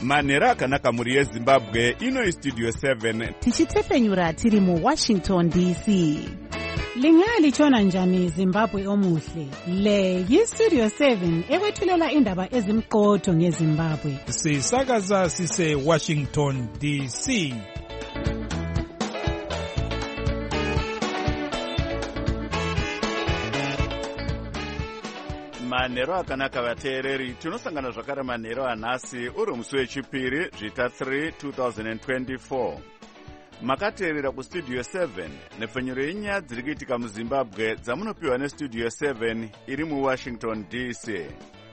manhero akanaka mhuri yezimbabwe. Ino istudio 7 tichitefenyura tiri muWashington DC. Lingalitshona njani Zimbabwe omuhle? Le yistudio 7 ekwethulela indaba ezimqotho ngeZimbabwe. Sisakaza sise Washington DC. manhero akanaka vateereri, tinosangana zvakare manhero anhasi uri musi wechipiri zvita 3 2024. Makateerera kustudio 7 nefenyuro yenyaya dziri kuitika muZimbabwe dzamunopiwa nestudio 7 iri muWashington DC.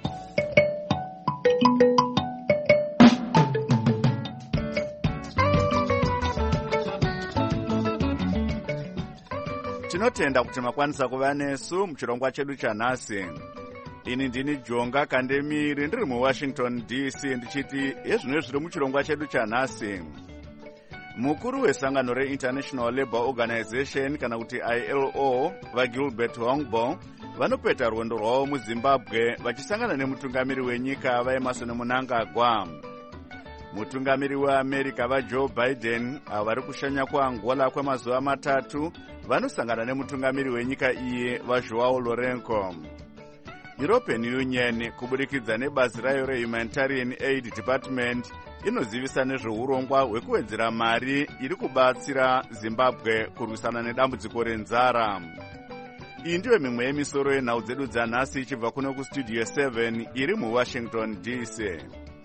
Tinotenda kuti makwanisa kuva nesu muchirongwa chedu chanhasi. Ini ndini Jonga Kandemiri ndiri muWashington DC ndichiti ezvino zviri muchirongwa chedu chanhasi. Mukuru wesangano reInternational Labour Organization kana kuti ILO vaGilbert Hongbo vanopeta rwendo rwavo muZimbabwe vachisangana nemutungamiri wenyika vaEmmerson Mnangagwa. Mutungamiri weAmerica vaJoe Biden vari kushanya kuAngola kwemazuva 3 vanosangana nemutungamiri wenyika iyi vaJoao Lourenco. European Union kuburikidza nebazi rayo reHumanitarian Aid Department inozivisa nezveurongwa hwekuwedzera mari iri kubatsira Zimbabwe kurwisana nedambudziko renzara. Iyi ndiyo mimwe yemisoro yenhau dzedu dzanhasi ichibva kuno kustudio 7 iri muWashington DC.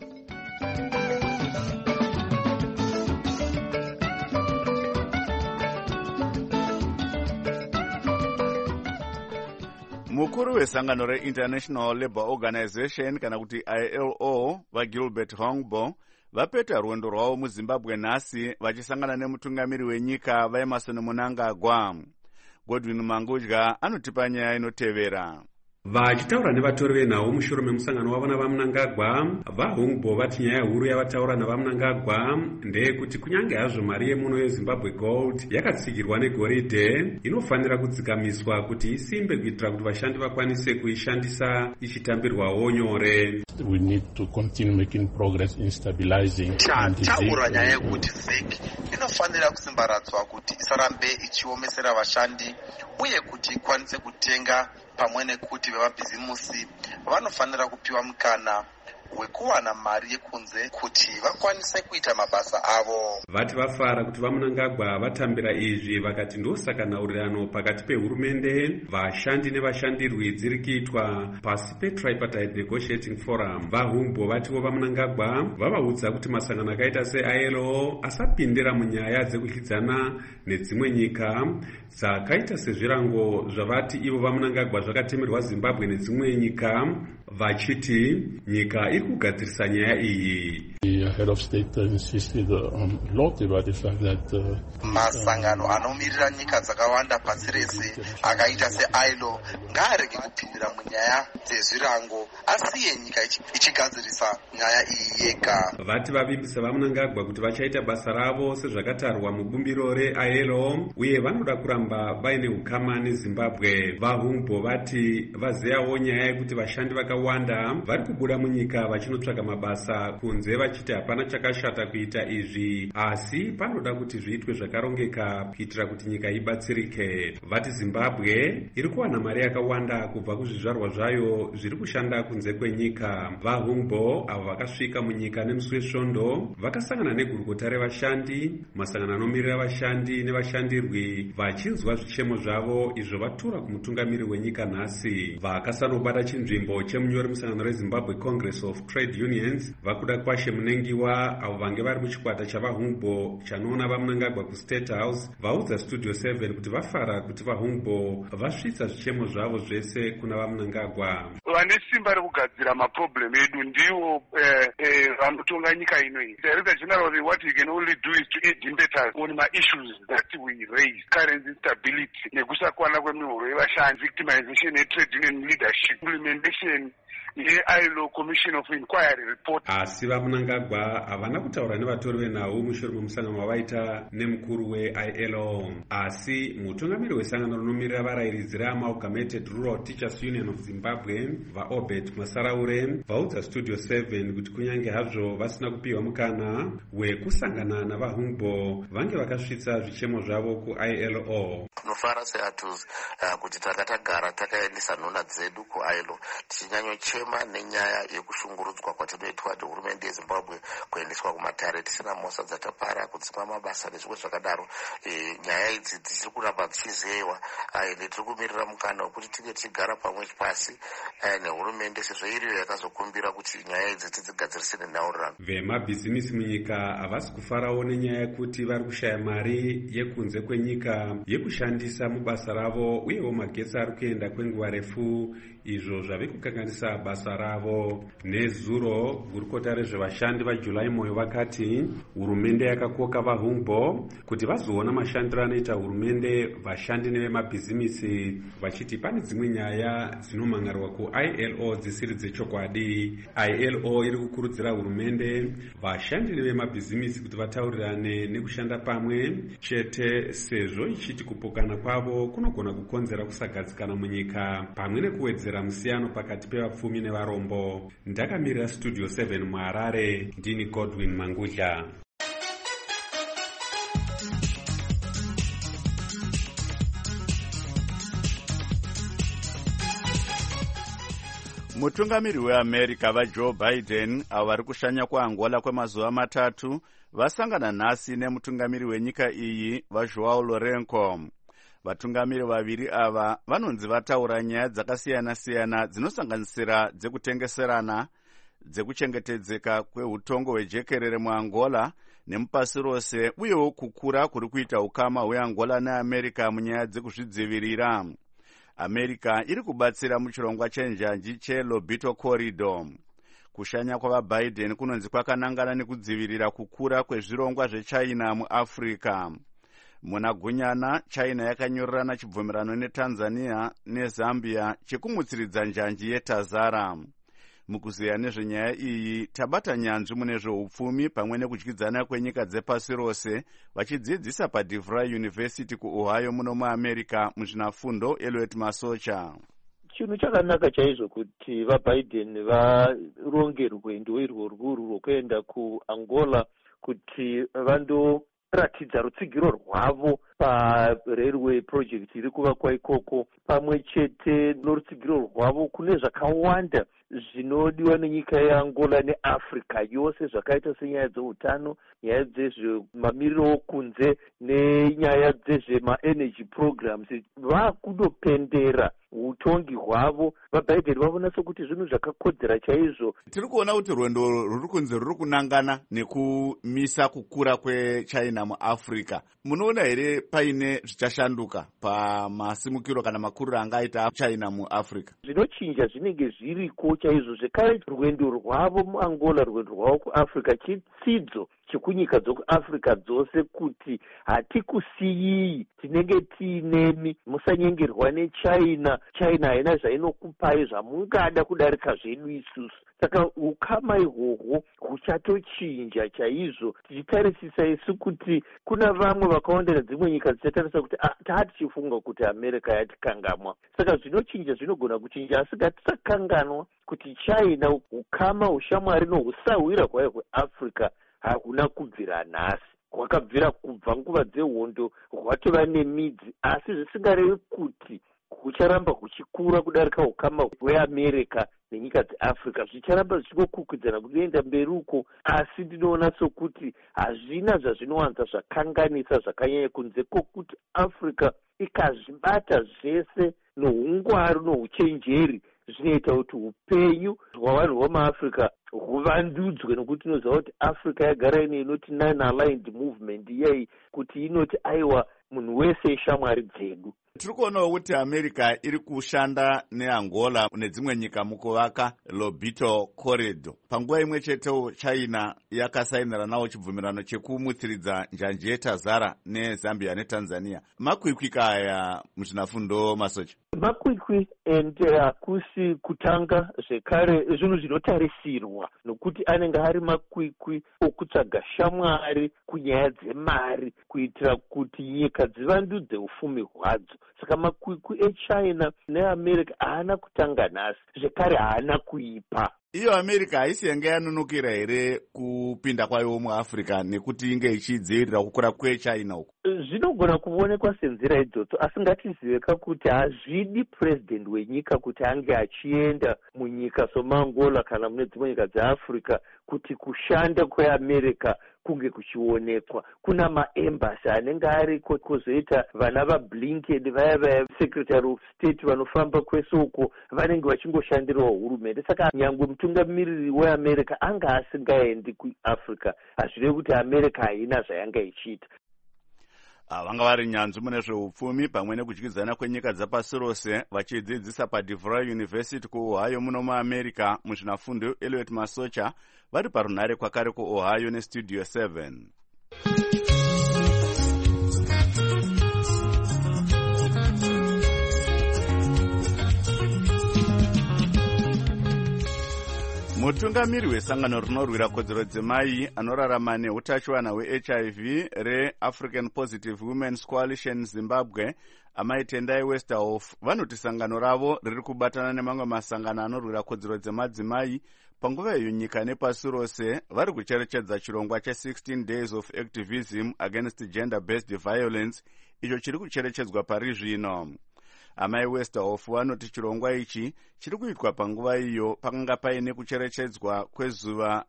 Mukuru wesangano reInternational Labour Organization kana kuti ILO vaGilbert Hongbo vapeta rwendo rwavo muZimbabwe nhasi vachisangana nemutungamiri wenyika vaEmmerson Mnangagwa. Godwin Mangudya anotipa nyaya inotevera. Vachitaura nevatori venhau mushure memusangano wavo navaMnangagwa, vaHongbo vati nyaya huru yavataura navaMnangagwa ndeyekuti kunyange hazvo mari yemuno yeZimbabwe Gold yakatsigirwa negoridhe, inofanira kudzikamiswa kuti isimbe kuitira kuti vashandi vakwanise kuishandisa ichitambirwawo nyore. We need to continue making progress in stabilizing. Taura nyaya yekuti ZIG inofanira kusimbaratswa kuti isarambe ichiomesera vashandi uye kuti ikwanise kutenga pamwe nekuti vemabhizimusi vanofanira kupiwa mukana wekuwana mari yekunze kuti vakwanise kuita mabasa avo. Vati vafara kuti vaMnangagwa vatambira izvi vakati ndosaka nhaurirano pakati pehurumende, vashandi nevashandirwi dziri kuitwa pasi peTripartite Negotiating Forum. VaHongbo vatiwo vaMnangagwa vavaudza kuti masangano akaita seILO asapindira munyaya dzekudyidzana nedzimwe nyika dzakaita sezvirango zvavati ivo vaMnangagwa zvakatemerwa Zimbabwe nedzimwe nyika, vachiti nyika iri kugadzirisa nyaya iyi. The head of state insisted a lot about the fact that masangano anomirira nyika dzakawanda pasi rese akaita seILO ngaarege kupindira munyaya dzezvirango asiye nyika ichigadzirisa nyaya iyi yega. Vati vavimbisa vaMnangagwa kuti vachaita basa ravo sezvakatarwa mubumbiro reILO uye vanoda kuramba vaine ukama neZimbabwe. VaHongbo vati vazeyawo nyaya yekuti vashandi vakawanda vari kubuda munyika vachinotsvaka mabasa kunze vachiti hapana chakashata kuita izvi, asi panoda kuti zviitwe zvakarongeka kuitira kuti nyika ibatsirike. Vati Zimbabwe iri kuwana mari yakawanda kubva kuzvizvarwa zvayo zviri kushanda kunze kwenyika. VaHongbo avo vakasvika munyika nemusi wesvondo vakasangana negurukota revashandi, masangano anomirira vashandi nevashandirwi vachinzwa zvichemo zvavo izvo vatura kumutungamiri wenyika nhasi. Vakasanobata chinzvimbo chemunyori musangano reZimbabwe Congress of Trade Unions vakuda kwashe munengiwa avo vange vari muchikwata chavaHongbo chanoona vaMnangagwa kuState House vaudza Studio 7 kuti vafara kuti vaHongbo vasvitsa zvichemo zvavo zvese kuna vaMnangagwa. Vane simba rekugadzira maproblem edu ndiwo vanotonga nyika inoi. Director General, what we can only do is to aid impetus on my issues that we raise: currency instability, nekusakwana kwemihoro yevashandi, victimization yetrade union leadership, implementation yeILO Commission of Inquiry report. Asi vaMunangagwa havana kutaura nevatori venhau mushure memusangano wavaita nemukuru weILO. Asi mutungamiri wesangano rinomirira varayiridzi reAmalgamated Rural Teachers Union of Zimbabwe vaObert Masaraure vaudza Studio 7 kuti kunyange hazvo vasina kupiwa mukana wekusangana navaHungbo vange vakasvitsa zvichemo zvavo kuILO. Tinofara seATUS kuti takatagara takaendesa nhona dzedu kuILO tichinyanyochema nenyaya yekushungurudzwa kwatinoitwa nehurumende yeZimbabwe kuendeswa kumatare tisina mhosva dzatapara kudzima mabasa nezvimwe zvakadaro. Nyaya idzi dzisiri kuramba dzichizewa ende tiri kumirira mukana wekuti tinge tichigara pamwe pasi nehurumende sezvo iriyo yakazokumbira kuti nyaya idzi tidzigadzirise nenhaurirano. Vemabhizimisi munyika havasi kufarawo nenyaya yekuti vari kushaya mari yekunze kwenyika yekushandisa mubasa ravo uyewo magetsi ari kuenda kwenguva refu, izvo zvave kukanganisa basa ravo. Nezuro gurukota rezvevashandi vaJuly Moyo vakati hurumende yakakoka vaHungbo kuti vazoona mashandiro anoita hurumende, vashandi nevemabhizimisi, vachiti pane dzimwe nyaya dzinomangarwa kuILO dzisiri dzechokwadi. ILO iri kukurudzira hurumende, vashandi nevemabhizimisi kuti vataurirane nekushanda pamwe chete sezvo ichiti kupokana kwavo kunogona kukonzera kusagadzikana munyika pamwe nekuwedzera musiyano pakati pevapfumi nevarombo. Ndakamirira Studio 7 muHarare, ndini Godwin Mangudla. Mutungamiri weAmerica vaJoe Biden avo vari kushanya kuAngola kwemazuva matatu vasangana nhasi nemutungamiri wenyika iyi vaJoao Lourenco. Vatungamiri vaviri ava vanonzi vataura nyaya dzakasiyana-siyana dzinosanganisira dzekutengeserana, dzekuchengetedzeka kweutongo hwejekerere muAngola nemupasi rose, uyewo kukura kuri kuita ukama hweAngola neAmerica munyaya dzekuzvidzivirira. America iri kubatsira muchirongwa chenjanji cheLobito Corridor. Kushanya kwavaBiden kunonzi kwakanangana nekudzivirira kukura kwezvirongwa zveChina muAfrica. Muna Gunyana, China yakanyorerana chibvumirano neTanzania neZambia chekumutsiridza njanji yeTazara. Mukuziya nezvenyaya iyi, tabata nyanzvi mune zveupfumi pamwe nekudyidzana kwenyika dzepasi rose vachidzidzisa paDeVry University kuOhio muno muAmerica muzvinafundo Elliot Masocha. Chinhu chakanaka chaizvo kuti vaBiden varonge rwendo irworwu rwokuenda kuAngola kuti vandoratidza rutsigiro rwavo parailway project iri kuvakwa ikoko, pamwe chete norutsigiro rwavo kune zvakawanda zvinodiwa nenyika yeAngola neAfrica yose, zvakaita senyaya dzeutano, nyaya dzezvemamiriro okunze nenyaya dzezvemaenergy programs. Vakundopendera utongi hwavo vaBiden vavona sokuti zvinhu zvakakodzera chaizvo. Tiri kuona kuti rwendo ruri kunze ruri kunangana nekumisa kukura kweChina muAfrica. Munoona here paine zvichashanduka pamasimukiro kana makuriro angaita China muAfrica? Zvinochinja zvinenge zviriko chaizvo. Zvekare rwendo rwavo muAngola, rwendo rwavo kuAfrica chitsidzo chekunyika dzokuAfrica dzose kuti hatikusiyii, tinenge tiinemi, musanyengerwa neChina. China haina zvainokupai zvamungada kudarika zvedu isusu. Saka ukama ihwohwo huchatochinja chaizvo, tichitarisisa isu kuti kuna vamwe vakawanda nedzimwe nyika dzichatarisa kuti taatichifunga kuti America yatikangamwa. Saka zvinochinja, zvinogona kuchinja, asi ngatisakanganwa kuti China ukama, ushamwari nohusahwira kwayo kuAfrica hakuna kubvira nhasi. Hwakabvira kubva nguva dzehondo, hwatova nemidzi, asi zvisingarevi kuti hucharamba huchikura kudarika ukama hweAmerica nenyika dzeAfrica. Zvicharamba zvichikokwikwidza kuenda mberi uko, asi ndinoona sokuti hazvina zvazvinowanza zvakanganisa zvakanyanya kunze kokuti Africa ikazvibata zvese nohungwaru nohuchenjeri zvinoita kuti upenyu hwavanhu vamaAfrica huvandudzwe, nokuti tinoziva kuti Africa yagara ine inoti non-aligned movement iyai, kuti inoti aiwa munhu wese ishamwari dzedu. Tiri kuonawo kuti America iri kushanda neAngola nedzimwe nyika mukuvaka Lobito Corridor. Panguva imwe chetewo China yakasainira nawo chibvumirano chekumutsiridza njanji yeTazara neZambia neTanzania. Makwikwika aya muzvinafundo Masocha? makwikwi and hakusi kutanga zvekare zvinhu zvinotarisirwa, nokuti anenge ari makwikwi okutsvaga shamwari kunyaya dzemari kuitira kuti nyika dzivandudze ufumi hwadzo. Saka makwikwi eChina neAmerica haana kutanga nhasi, zvekare haana kuipa. Iyo America haisi yange yanunukira here kupinda kwayo muAfrica nekuti inge ichidzivirira kukura kweChina uko? Zvinogona kuonekwa senzira idzodzo, asi ngatiziveka kuti hazvidi president wenyika kuti ange achienda munyika somaAngola kana mune dzimwe nyika dzeAfrica kuti kushanda kweAmerica kunge kuchionekwa. Kuna maembassy anenge ariko, kwozoita vana vaBlinken vaya secretary of state vanofamba kwese uko vanenge vachingoshandirawo hurumende. Saka nyangwe mutungamiriri weAmerica anga asingaendi kuAfrica, hazvirevi kuti America haina zvayanga ichiita. Vanga vari nyanzvi mune zveupfumi pamwe nekudyidzana kwenyika dzapasi rose vachidzidzisa paDeVry University kuOhio muno muAmerica. Muzvinafundo Elliot Masocha vari parunhare kwakare kuOhio neStudio 7. Mutungamiri wesangano rinorwira kodzero dzemai anorarama neutachiwana hweHIV reAfrican Positive Women's Coalition Zimbabwe, Amai Tendai Westerhoff, vanoti sangano ravo riri kubatana nemamwe masangano anorwira kodzero dzemadzimai panguva iyo nyika nepasi rose vari kucherechedza chirongwa che16 Days of Activism Against Gender-Based Violence, icho chiri kucherechedzwa pari zvino. Amai Westerhoff vanoti chirongwa ichi chiri kuitwa panguva iyo pakanga paine kucherechedzwa kwezuva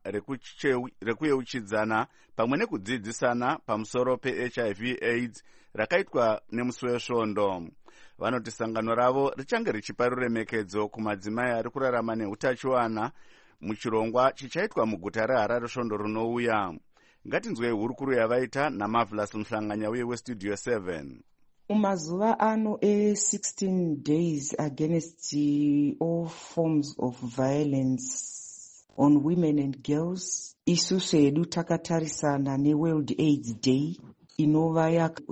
rekuyeuchidzana pamwe nekudzidzisana pamusoro peHIV AIDS rakaitwa nemusi wesvondo. Vanoti sangano ravo richange richipa ruremekedzo kumadzimai ari kurarama neutachiwana muchirongwa chichaitwa muguta reHarare svondo rinouya. Ngatinzwei hurukuru yavaita naMarvelous Mhlanganya uye weStudio 7. Mumazuva ano e16 days against all forms of violence on women and girls, isusu hedu takatarisana neWorld AIDS Day inova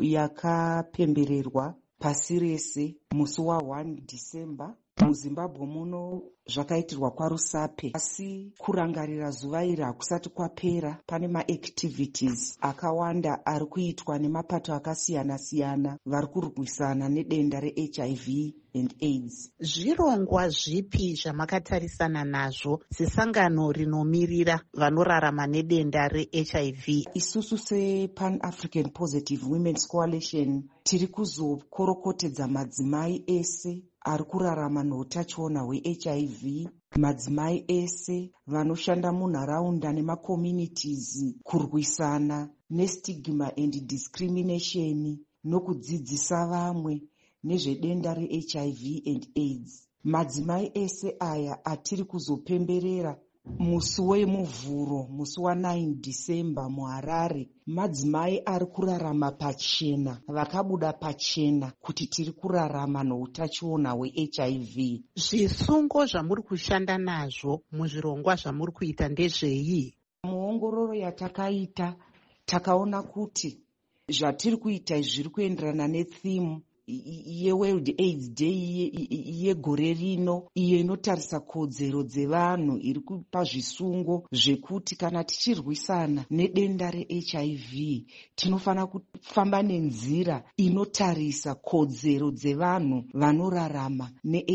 yakapembererwa pasi rese musi wa1 December. MuZimbabwe muno zvakaitirwa kwaRusape, asi kurangarira zuva iri hakusati kwapera. Pane maactivities akawanda ari kuitwa nemapato akasiyana-siyana vari kurwisana nedenda reHIV and AIDS. Zvirongwa zvipi zvamakatarisana nazvo sesangano rinomirira vanorarama nedenda reHIV? Isusu sePan African Positive Women's Coalition tiri kuzokorokotedza madzimai ese ari kurarama noutachiona hweHIV, madzimai ese vanoshanda munharaunda nemakommunities kurwisana nestigma and discrimination nokudzidzisa vamwe nezvedenda reHIV and AIDS. Madzimai ese aya atiri kuzopemberera musi wemuvhuro, musi wa9 December muHarare, madzimai ari kurarama pachena, vakabuda pachena kuti tiri kurarama noutachiona hweHIV. Zvisungo zvamuri kushanda nazvo muzvirongwa zvamuri kuita ndezvei? Muongororo yatakaita takaona kuti zvatiri kuita zviri kuenderana netheme yeWorld AIDS Day yegore rino, iyo inotarisa kodzero dzevanhu, iri kupa zvisungo zvekuti kana tichirwisana nedenda reHIV tinofana kufamba nenzira inotarisa kodzero dzevanhu vanorarama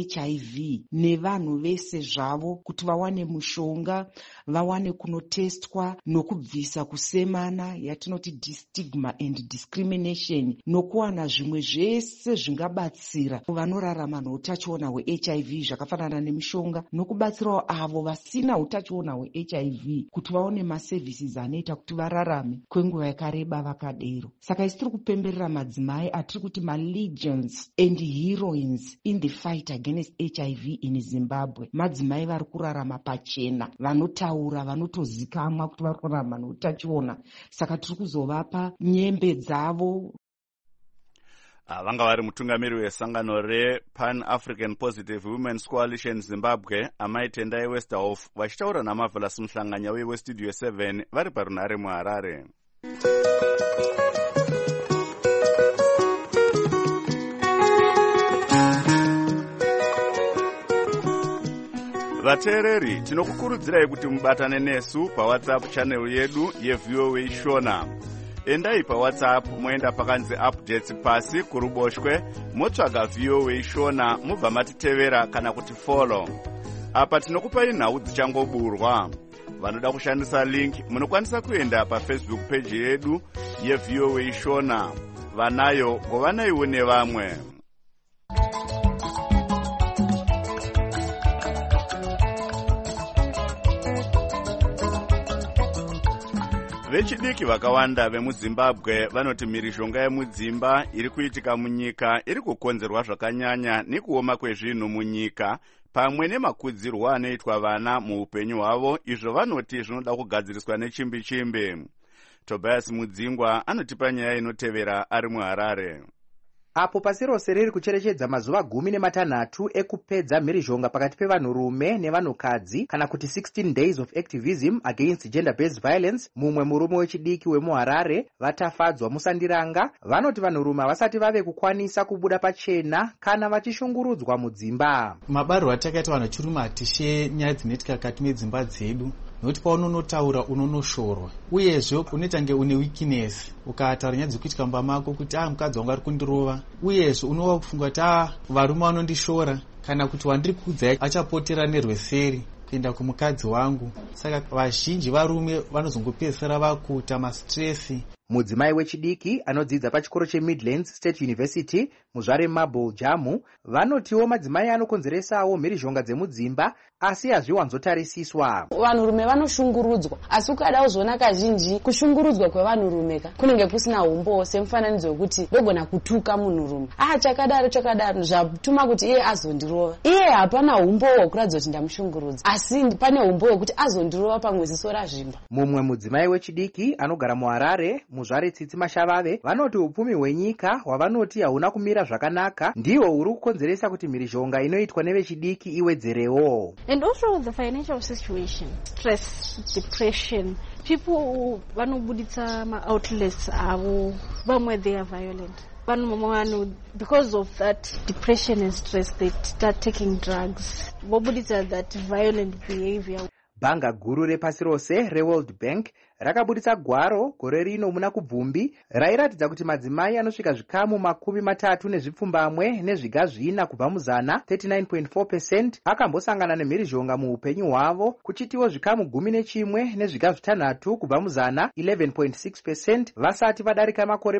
neHIV nevanhu vese zvavo, kuti vawane mushonga, vawane kunotestwa nokubvisa kusemana yatinoti stigma and discrimination, nokuwana zvimwe zvese zvingabatsira vanorarama noutachiona hweHIV zvakafanana nemishonga, nokubatsirawo avo vasina utachiona hweHIV kuti vaone maservices anoita kuti vararame kwenguva yakareba vakadero. Saka isi tiri kupemberera madzimai atiri kuti malegions and heroines in the fight against HIV in Zimbabwe. Madzimai vari kurarama pachena, vanotaura, vanotozikamwa kuti vari kurarama noutachiona. Saka tiri kuzovapa nyembe dzavo. Vanga vari mutungamiri wesangano rePan African Positive Women's Coalition Zimbabwe, Amai Tendai Westerhoff, vachitaura naMarvelous Mhlanganya uye weStudio 7 vari parunhare muHarare. Vateereri, tinokukurudzirai kuti mubatane nesu paWhatsApp channel yedu yeVOA Shona. Endai paWhatsApp moenda pakanzi updates pasi kuruboshwe, motsvaga VOA Shona mubva matitevera kana kuti follow. Apa tinokupai nhau dzichangoburwa. Vanoda kushandisa link munokwanisa kuenda paFacebook page yedu yeVOA Shona. Vanayo ngovanayiwo nevamwe. Vechidiki vakawanda vemuZimbabwe vanoti mhirizhonga yemudzimba iri kuitika munyika iri kukonzerwa zvakanyanya nekuoma kwezvinhu munyika pamwe nemakudzirwo anoitwa vana muupenyu hwavo, izvo vanoti zvinoda kugadziriswa nechimbi-chimbi. Tobias Mudzingwa anotipa nyaya inotevera ari muHarare. Apo pasi rose riri kucherechedza mazuva 16 ekupedza mhirizhonga pakati pevanhurume nevanhukadzi kana kuti 16 days of activism against gender-based violence, mumwe murume wechidiki wemuHarare vatafadzwa musandiranga vanoti vanhurume havasati vave kukwanisa kubuda pachena kana vachishungurudzwa mudzimba. Mabariro atakaita vanhu chirume hatishe nyaya dzinoitika kati medzimba dzedu, nokuti paunonotaura unonoshorwa, uyezve unoita nge une weakness ukataura nyaya dzekuitika mumba mako kuti mukadzi wangu ari kundirova, uyezve unova kufunga kuti varume vanondishora kana kuti wandiri kuudza achapotera nerweseri kuenda kumukadzi wangu. Saka vazhinji varume vanozongopedzisira vakuita mastresi. Mudzimai wechidiki anodzidza pachikoro cheMidlands State University muzvare Marble Jamu vanotiwo madzimai anokonzeresawo mhirizhonga dzemudzimba asi hazviwanzotarisiswa. Vanhurume vanoshungurudzwa, asi ukadawo zvoona kazhinji kushungurudzwa kwevanhurume kunenge kusina umbo, semufananidzo wekuti ndogona kutuka munhurume chakadaro zvatuma kuti iye azondirova. Iye hapana umbo hwekuratidza kuti ndamushungurudza, asi pane umbo hwekuti azondirova pamwe ziso razvimba. Mumwe mudzimai wechidiki anogara muHarare muzvare Tsitsi Mashavave vanoti upfumi hwenyika hwavanoti hauna kumira zvakanaka ndihwo huri kukonzeresa kuti mhirizhonga inoitwa nevechidiki iwedzerewo. And also the financial situation, stress, depression. People vanobuditsa ma-outlets avo, vamwe they are violent. Because of that depression and stress, they start taking drugs. Vobuditsa that violent behavior. Bhanga guru repasi rose reWorld Bank rakabuditsa gwaro gore rino muna kubvumbi rairatidza kuti madzimai anosvika zvikamu 30 nezvipfumbamwe nezviga zvina kubva muzana 39.4% akambosangana nemhirizhonga muupenyu hwavo, kuchitiwo zvikamu 11 nezviga 6 kubva muzana 11.6% vasati vadarika makore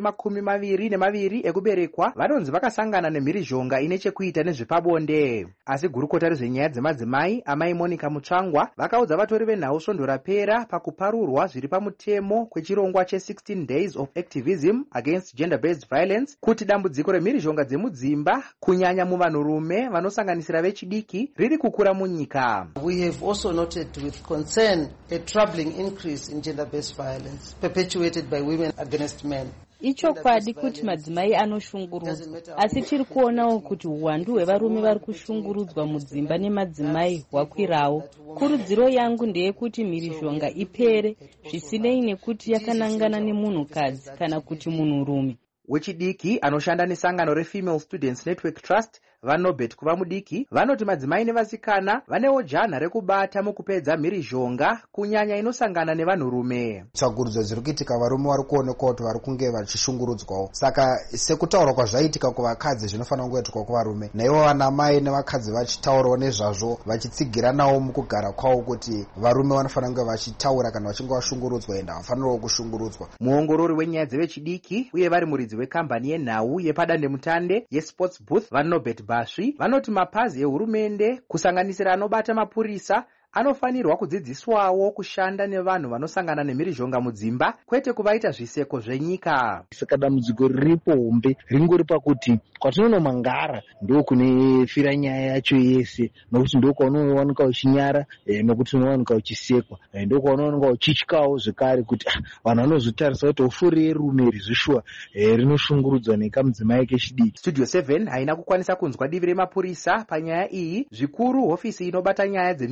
22 ekuberekwa vanonzi vakasangana nemhirizhonga ine chekuita nezvepabonde. Asi gurukota rezvenyaya dzemadzimai amai Monica Mutsvangwa vakaudza vatori venhau svondo rapera pakuparurwa zviri pamutemo kwechirongwa che16 days of activism against gender-based violence kuti dambudziko remhirizhonga dzemudzimba kunyanya muvanhurume vanosanganisira vechidiki riri kukura munyika. We have also noted with concern a troubling increase in gender-based violence perpetuated by women against men. Ichokwadi kuti madzimai anoshungurudzwa, asi tiri kuonawo kuti uwandu hwevarume vari kushungurudzwa mudzimba nemadzimai hwakwirawo. Kurudziro yangu ndeyekuti mhirizhonga ipere zvisinei nekuti yakanangana nemunhukadzi kana kuti munhurume. Wechidiki anoshanda nesangano reFemale Students Network Trust vaNobet kuva mudiki vanoti madzimai nevasikana vanewo janha rekubata mukupedza mhirizhonga kunyanya inosangana nevanhurume. Tsvagurudzo dziri kuitika varume vari kuonekwa kuti vari kunge vachishungurudzwawo, saka sekutaura kwazvaitika kuvakadzi zvinofanira kungoitika kuvarume, naivo vanamai nevakadzi vachitaurawo nezvazvo vachitsigiranawo mukugara kwavo kuti varume vanofanira kunge vachitaura kana vachinge vashungurudzwa enda vafanirawo kushungurudzwa. Muongorori wenyaya dzevechidiki uye vari muridzi wekambani yenhau yepadandemutande yeSports Booth vaNobet Basvi vanoti mapazi ehurumende kusanganisira anobata mapurisa anofanirwa kudzidziswawo kushanda nevanhu vanosangana nemhirizhonga mudzimba kwete kuvaita zviseko zvenyika. Saka dambudziko riripo hombe ringori pakuti kwatinonomangara ndo kune fira nyaya yacho yese, nokuti ndo kwaunowanika uchinyara nokuti unowanika uchisekwa, ndo kwaunowanika uchityawo zvekare kuti vanhu vanozotarisa kuti ofuri yerume rizvishwa rinoshungurudzwa nekamudzimai kechidiki. Studio 7 haina kukwanisa kunzwa divi remapurisa panyaya iyi, zvikuru hofisi inobata nyaya dzemhirizhonga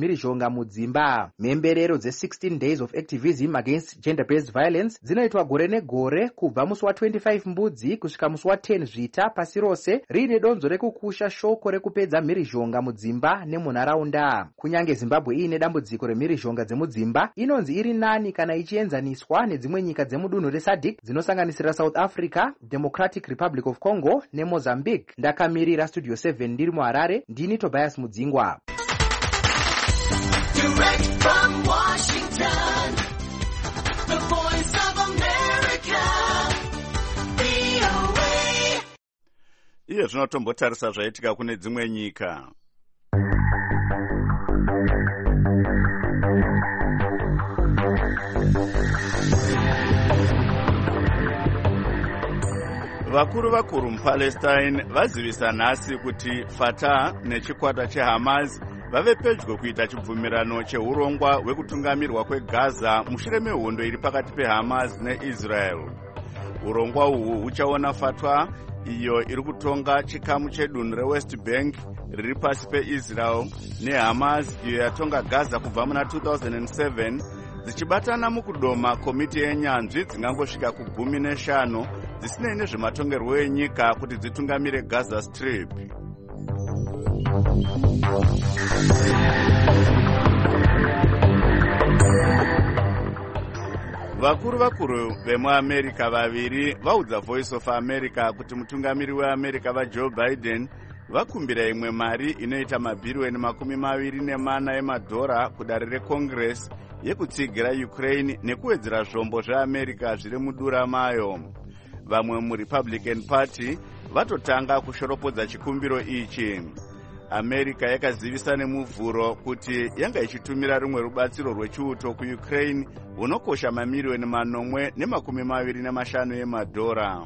kudzivirirwa mudzimba. Mhemberero dze16 days of activism against gender-based violence dzinoitwa gore negore kubva musi wa25 mbudzi kusvika musi wa10 zvita pasi rose, riine donzo rekukusha shoko rekupedza mhirizhonga mudzimba nemunharaunda. Kunyange Zimbabwe iine dambudziko remhirizhonga dzemudzimba, inonzi iri nani kana ichienzaniswa nedzimwe nyika dzemudunhu reSADC dzinosanganisira South Africa, Democratic Republic of Congo neMozambique. Ndakamirira Studio 7 ndiri muHarare, ndini Tobias Mudzingwa. Direct from Washington, the voice of America, VOA. Iye zvinotombotarisa zvaitika kune dzimwe nyika. Vakuru muPalestine vazivisa nhasi kuti Fatah nechikwata cheHamas vave pedyo kuita chibvumirano cheurongwa hwekutungamirwa kweGaza mushure mehondo iri pakati peHamas neIsrael. Urongwa uhu huchaona Fatah, iyo iri kutonga chikamu chedunhu reWest Bank riri pasi peIsrael, neHamas, iyo yatonga Gaza kubva muna 2007, dzichibatana mukudoma komiti yenyanzvi dzingangosvika ku15 dzisinei nezvematongerwo enyika kuti dzitungamire Gaza Strip. Vakuru vemuAmerica vaviri vaudza Voice of America kuti mutungamiri weAmerica vaJoe Biden vakumbira imwe mari inoita mabhirioni $24 emadhora kudare reCongress yekutsigira Ukraine nekuwedzera zvombo zveAmerica zviri mudura mayo. Vamwe muRepublican Party vatotanga kushoropodza chikumbiro ichi. America yakazivisa nemuvhuro kuti yanga ichitumira rumwe rubatsiro rwechiuto kuUkraine hunokosha mamirioni $425 emadhora.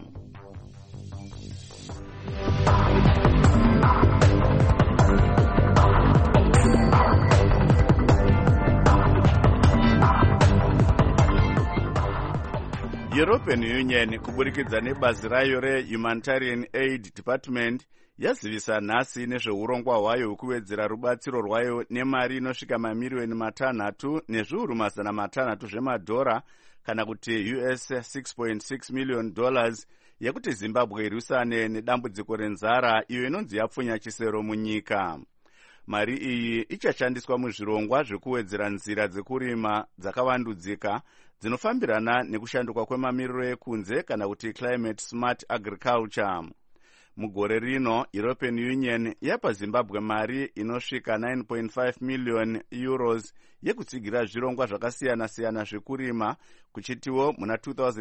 European Union kuburikidza nebazi rayo reHumanitarian Aid Department yazivisa nhasi nezveurongwa hwayo hwekuwedzera rubatsiro rwayo nemari inosvika mamirioni $600 nezviuru $600 zvemadhora, kana kuti US $6.6 million, yekuti Zimbabwe irwisane nedambudziko renzara iyo inonzi yapfunya chisero munyika. Mari iyi ichashandiswa muzvirongwa zvekuwedzera nzira dzekurima dzakavandudzika dzinofambirana nekushanduka kwemamiriro ekunze kana kuti climate smart agriculture. Mugore rino, European Union yapa Zimbabwe mari inosvika €9.5 million yekutsigira zvirongwa zvakasiyana-siyana zvekurima, kuchitiwo muna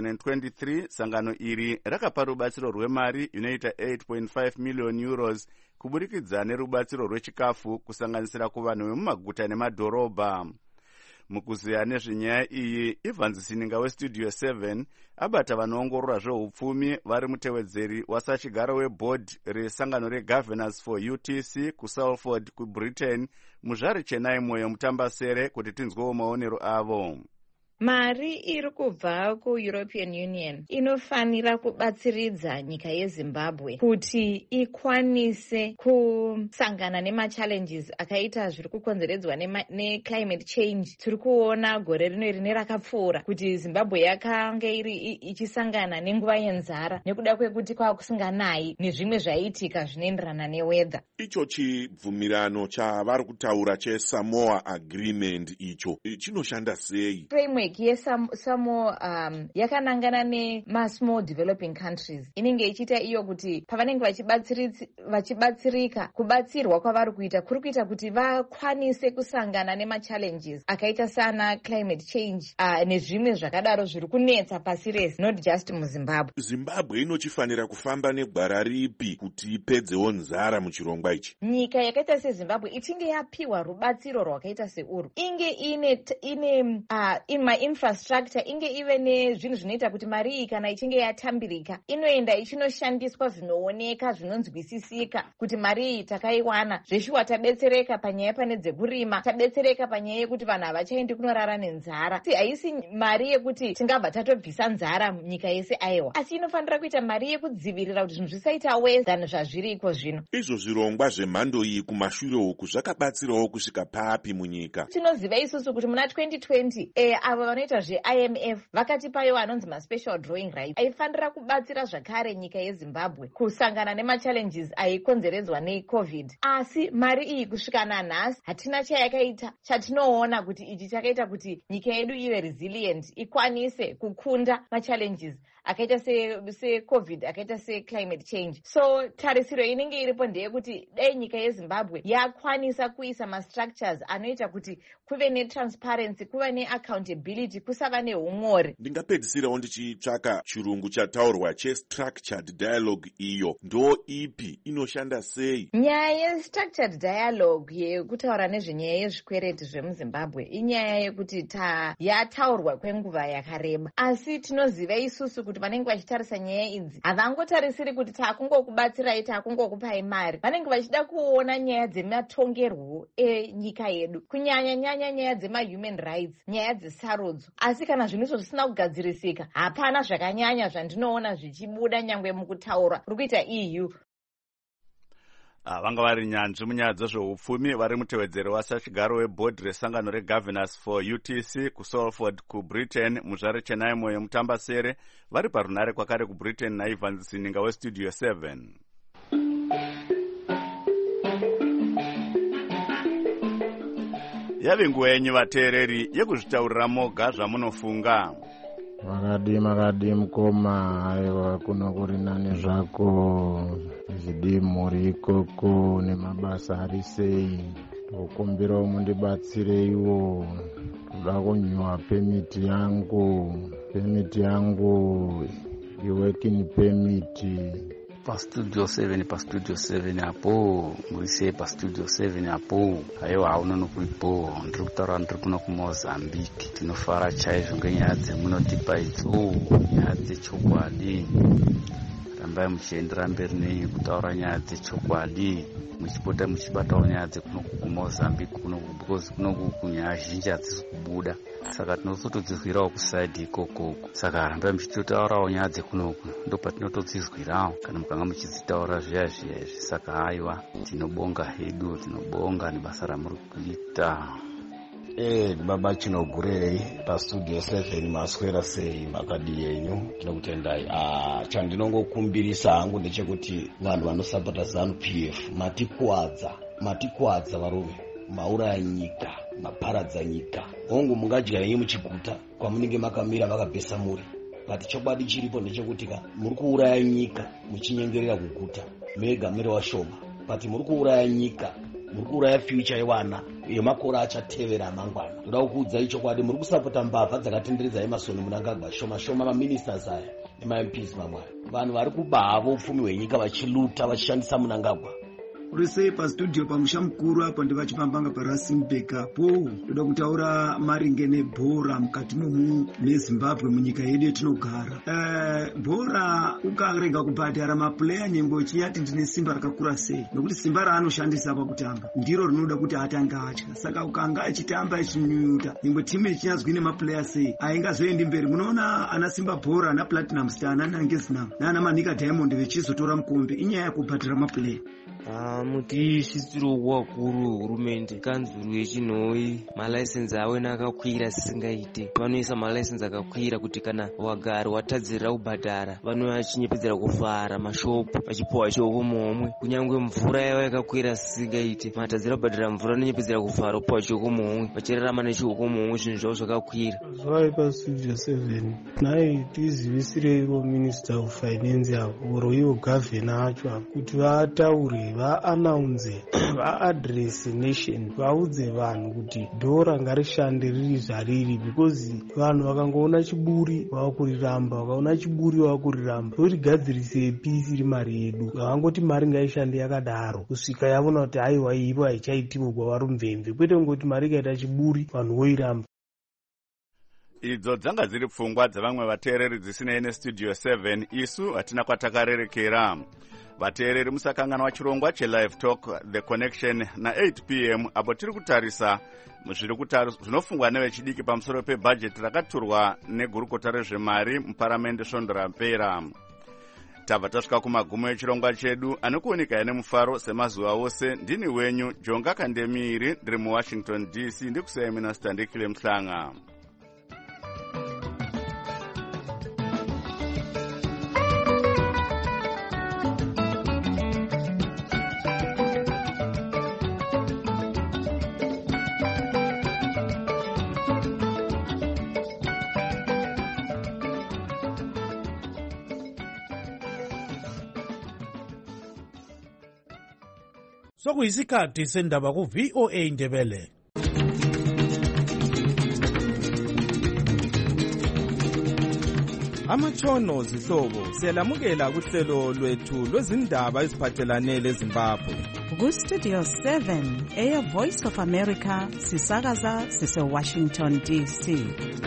2023 sangano iri rakapa rubatsiro rwemari inoita €8.5 million kuburikidza nerubatsiro rwechikafu kusanganisira kuvanhu vemumaguta nemadhorobha. Mukuziya nezvenyaya iyi, Ivan Zininga weStudio 7 abata vanoongorora zveupfumi vari mutevedzeri wasachigaro weboard resangano reGovernors for UTC kuSalford kuBritain, muzvare Chenai Moyo Mutambasere, kuti tinzwewo maonero avo. Mari iri kubva kuEuropean Union inofanira kubatsiridza nyika yeZimbabwe kuti ikwanise kusangana nemachallenges akaita zviri kukonzeredzwa neclimate change. Tiri kuona gore rino rine rakapfuura kuti Zimbabwe yakanga iri ichisangana nenguva yenzara nekuda kwekuti kwakusinganayi nezvimwe zvaiitika zvinoenderana neweather. Icho chibvumirano chavari kutaura cheSamoa Agreement icho chinoshanda sei? Framework yeSamoa yakanangana nemasmall developing countries. Inenge ichita iyo kuti pavanenge vachibatsirika, kubatsirwa kwavari kuita kuri kuita kuti vakwanise kusangana nemachallenges akaita sana climate change nezvimwe zvakadaro zviri kunetsa pasi rese, not just muZimbabwe. Zimbabwe inochifanira kufamba negwara ripi kuti ipedzewo nzara muchirongwa ichi? Nyika yakaita seZimbabwe ichinge yapiwa rubatsiro rwakaita seuru, inge ine infrastructure inge ive nezvinhu zvinoita kuti mari iyi kana ichinge yatambirika inoenda ichinoshandiswa zvinooneka zvinonzwisisika kuti mari iyi takaiwana zveshuwa tabetsereka panyaya pane dzekurima tabetsereka panyaya yekuti vanhu havachaendi kunorara nenzara haisi mari yekuti tingabva tatobvisa nzara munyika yese aiwa asi inofanira kuita mari yekudzivirira kuti zvinhu zvisaita worse than zvazviriko zvino. Izvo zvirongwa zvemhando iyi kumashure uku zvakabatsirawo kusvika papi munyika? Tinoziva isusu kuti muna 2020 avo vanoita zveIMF vakatipayo anonzi maspecial drawing rights aifanira kubatsira zvakare nyika yeZimbabwe kusangana nemachallenges aikonzeredzwa neCovid. Asi mari iyi kusvika nanhasi hatina chayakaita chatinoona kuti ichi chakaita kuti nyika yedu ive resilient ikwanise kukunda machallenges akaita seCovid akaita seclimate change. So tarisiro inenge iripo ndeyekuti dai nyika yeZimbabwe yakwanisa kuisa mastructures anoita kuti kuve netransparency kuve neaccountability kusava neumore. Ndingapedzisirawo ndichitsvaka chirungu chataurwa chestructured dialogue iyo ndo ipi inoshanda sei? Nyaya yestructured dialogue yekutaura nezvenyaya yezvikwereti zvemuZimbabwe inyaya yekuti yataurwa kwenguva yakareba asi tinoziva isusu kuti vanenge vachitarisa nyaya idzi havangotarisiri kuti takungokubatsirai takungokupai mari vanenge vachida kuona nyaya dzematongerwo enyika yedu kunyanya nyaya dzemahuman rights nyaya dzesarudzo asi kana zvinhu izvo zvisina kugadzirisika hapana zvakanyanya zvandinoona zvichibuda nyangwe mukutaura kuri kuita EU. Vanga vari nyanzvi munyaya dzezveupfumi vari mutevedzeri wasachigaro webhodhi resangano regovernors for UTC kuSalford kuBritain muzvare Chenai Moyo Mutambasere vari parunare kwakare kuBritain naIvan Zininga westudio 7. Yave nguva yenyu vateereri yekuzvitaurira moga zvamunofunga. Makadi mukoma aiwa kuno kuri nani zvako zvidimuri ikoko nemabasa ari sei tokumbirawo mundibatsireiwo toda kunyuwa pemiti yangu iworking permit pastudio 7 apo murise pastudio 7 apo aiwa haunonokuripo ndiri kutaura ndiri kuno kuMozambique tinofara chaizvo ngenyaya dzemunotipa idzo nyaya dzechokwadi rambai muchiendera mberi nenyu kutaura nyaya dzechokwadi muchipota muchibatawo nyaya dzekuno kuMozambique because kunoku nyaya zhinji hadzisi kubuda saka tinotodzizwirawo kusaidhi ikokoko saka rambai muchitotaurawo nyaya dzekunoku ndopatinotodzizwirawo kana mukanga muchidzitaura zviya izvi saka aiwa tinobonga hedu tinobonga nebasa ramuri kuita. Baba chinogurei pastudio 7 maswera sei makadi yenyu tinokutendai. Chandinongokumbirisa hangu ndechekuti vanhu vanosapota ZANU-PF matikuwadza varume mauraya nyika maparadza nyika hongu mungadya yenyu muchiguta kwamunenge makamira makabhesa muri but chokwadi chiripo ndechekuti muri kuuraya nyika muchinyengerera kuguta mega mere washoma but muri kuuraya nyika muri kuuraya future yevana yemakore achatevera amangwana. Ndoda kukuudzai chokwadi muri kusapota mbavha dzakatenderedza eMarson Mnangagwa shoma maministers aya nemaMPs mamwe vanhu vari kubaha upfumi hwenyika vachiluta vachishandisa Mnangagwa. Urisei pastudio pamusha mukuru apa ndivachipambanga paRustenburg apo ndoda kutaura maringe nebhora mukati meZimbabwe munyika yedu yetinogara. Bhora ukarega kubhadhara mapuleya nyengo uchiyati ndine simba rakakura sei nokuti simba raanoshandisa pakutamba ndiro rinoda kuti atange atya saka ukanga achitamba achinyunyuta nyengo timu ichinyazwi nemapuleya sei aingazoendi mberi. Munoona ana Simba Bhora ana Platinum Star ana Nangezinam nana Manika Diamond vechizotora mukombe inyaya yekubhadhara mapuleya. Mutishisiro wakuru hurumende kanzuru yechinhoi malaisensi awena akakwira sisingaite vanoisa malaisensi akakwira kuti kana wagari watadzirira kubhadhara vanochinyepedzera kuvhara mashopu vachipuwa choko momwe kunyange mvura yava yakakwira sisingaite matadzira kubhadhara mvura nonyepedzera kuvhara upuwa choko momwe vachirarama nechoko momwe zvinhu zvavo zvakakwira. Zvai pastudio 7 nai tizivisirewo minister of finance avo oro iwo gavhena acho avo kuti vataure vaanaunze vaadrese nation vaudze vanhu kuti dhora ngarishande riri zvariri because vanhu vakangoona chiburi vakuriramba vakaona chiburi vakuriramba torigadzirise pisi iri mari yedu havangoti mari ngaishande yakadaro kusvika yavona kuti aiwa ivo haichaitiwo kwavarumvemve kwete kungoti mari ikaita chiburi vanhu voiramba. idzo dzanga dziri pfungwa dzavamwe vateereri dzisinei nestudio 7 isu hatina kwatakarerekera. Vateereri musakanganwa chirongwa chelive talk the connection na8 pm apo tiri kutarisa zvinofungwa nevechidiki pamusoro pebhajeti rakaturwa negurukota rezvemari muparamende svondo rapera. Tabva tasvika kumagumo echirongwa chedu anokuoneka nemufaro semazuva ose. Ndini wenyu Jonga Kandemiri, ndiri muWashington DC, ndikusiyai mina Standikile Mhlanga. Sokuyisikhathi sendaba ku-VOA Indebele. Amatshono zihlobo siyalamukela kuhlelo lwethu lwezindaba eziphathelane leZimbabwe. Ku-Studio 7 Air Voice of America sisakaza sise-Washington DC.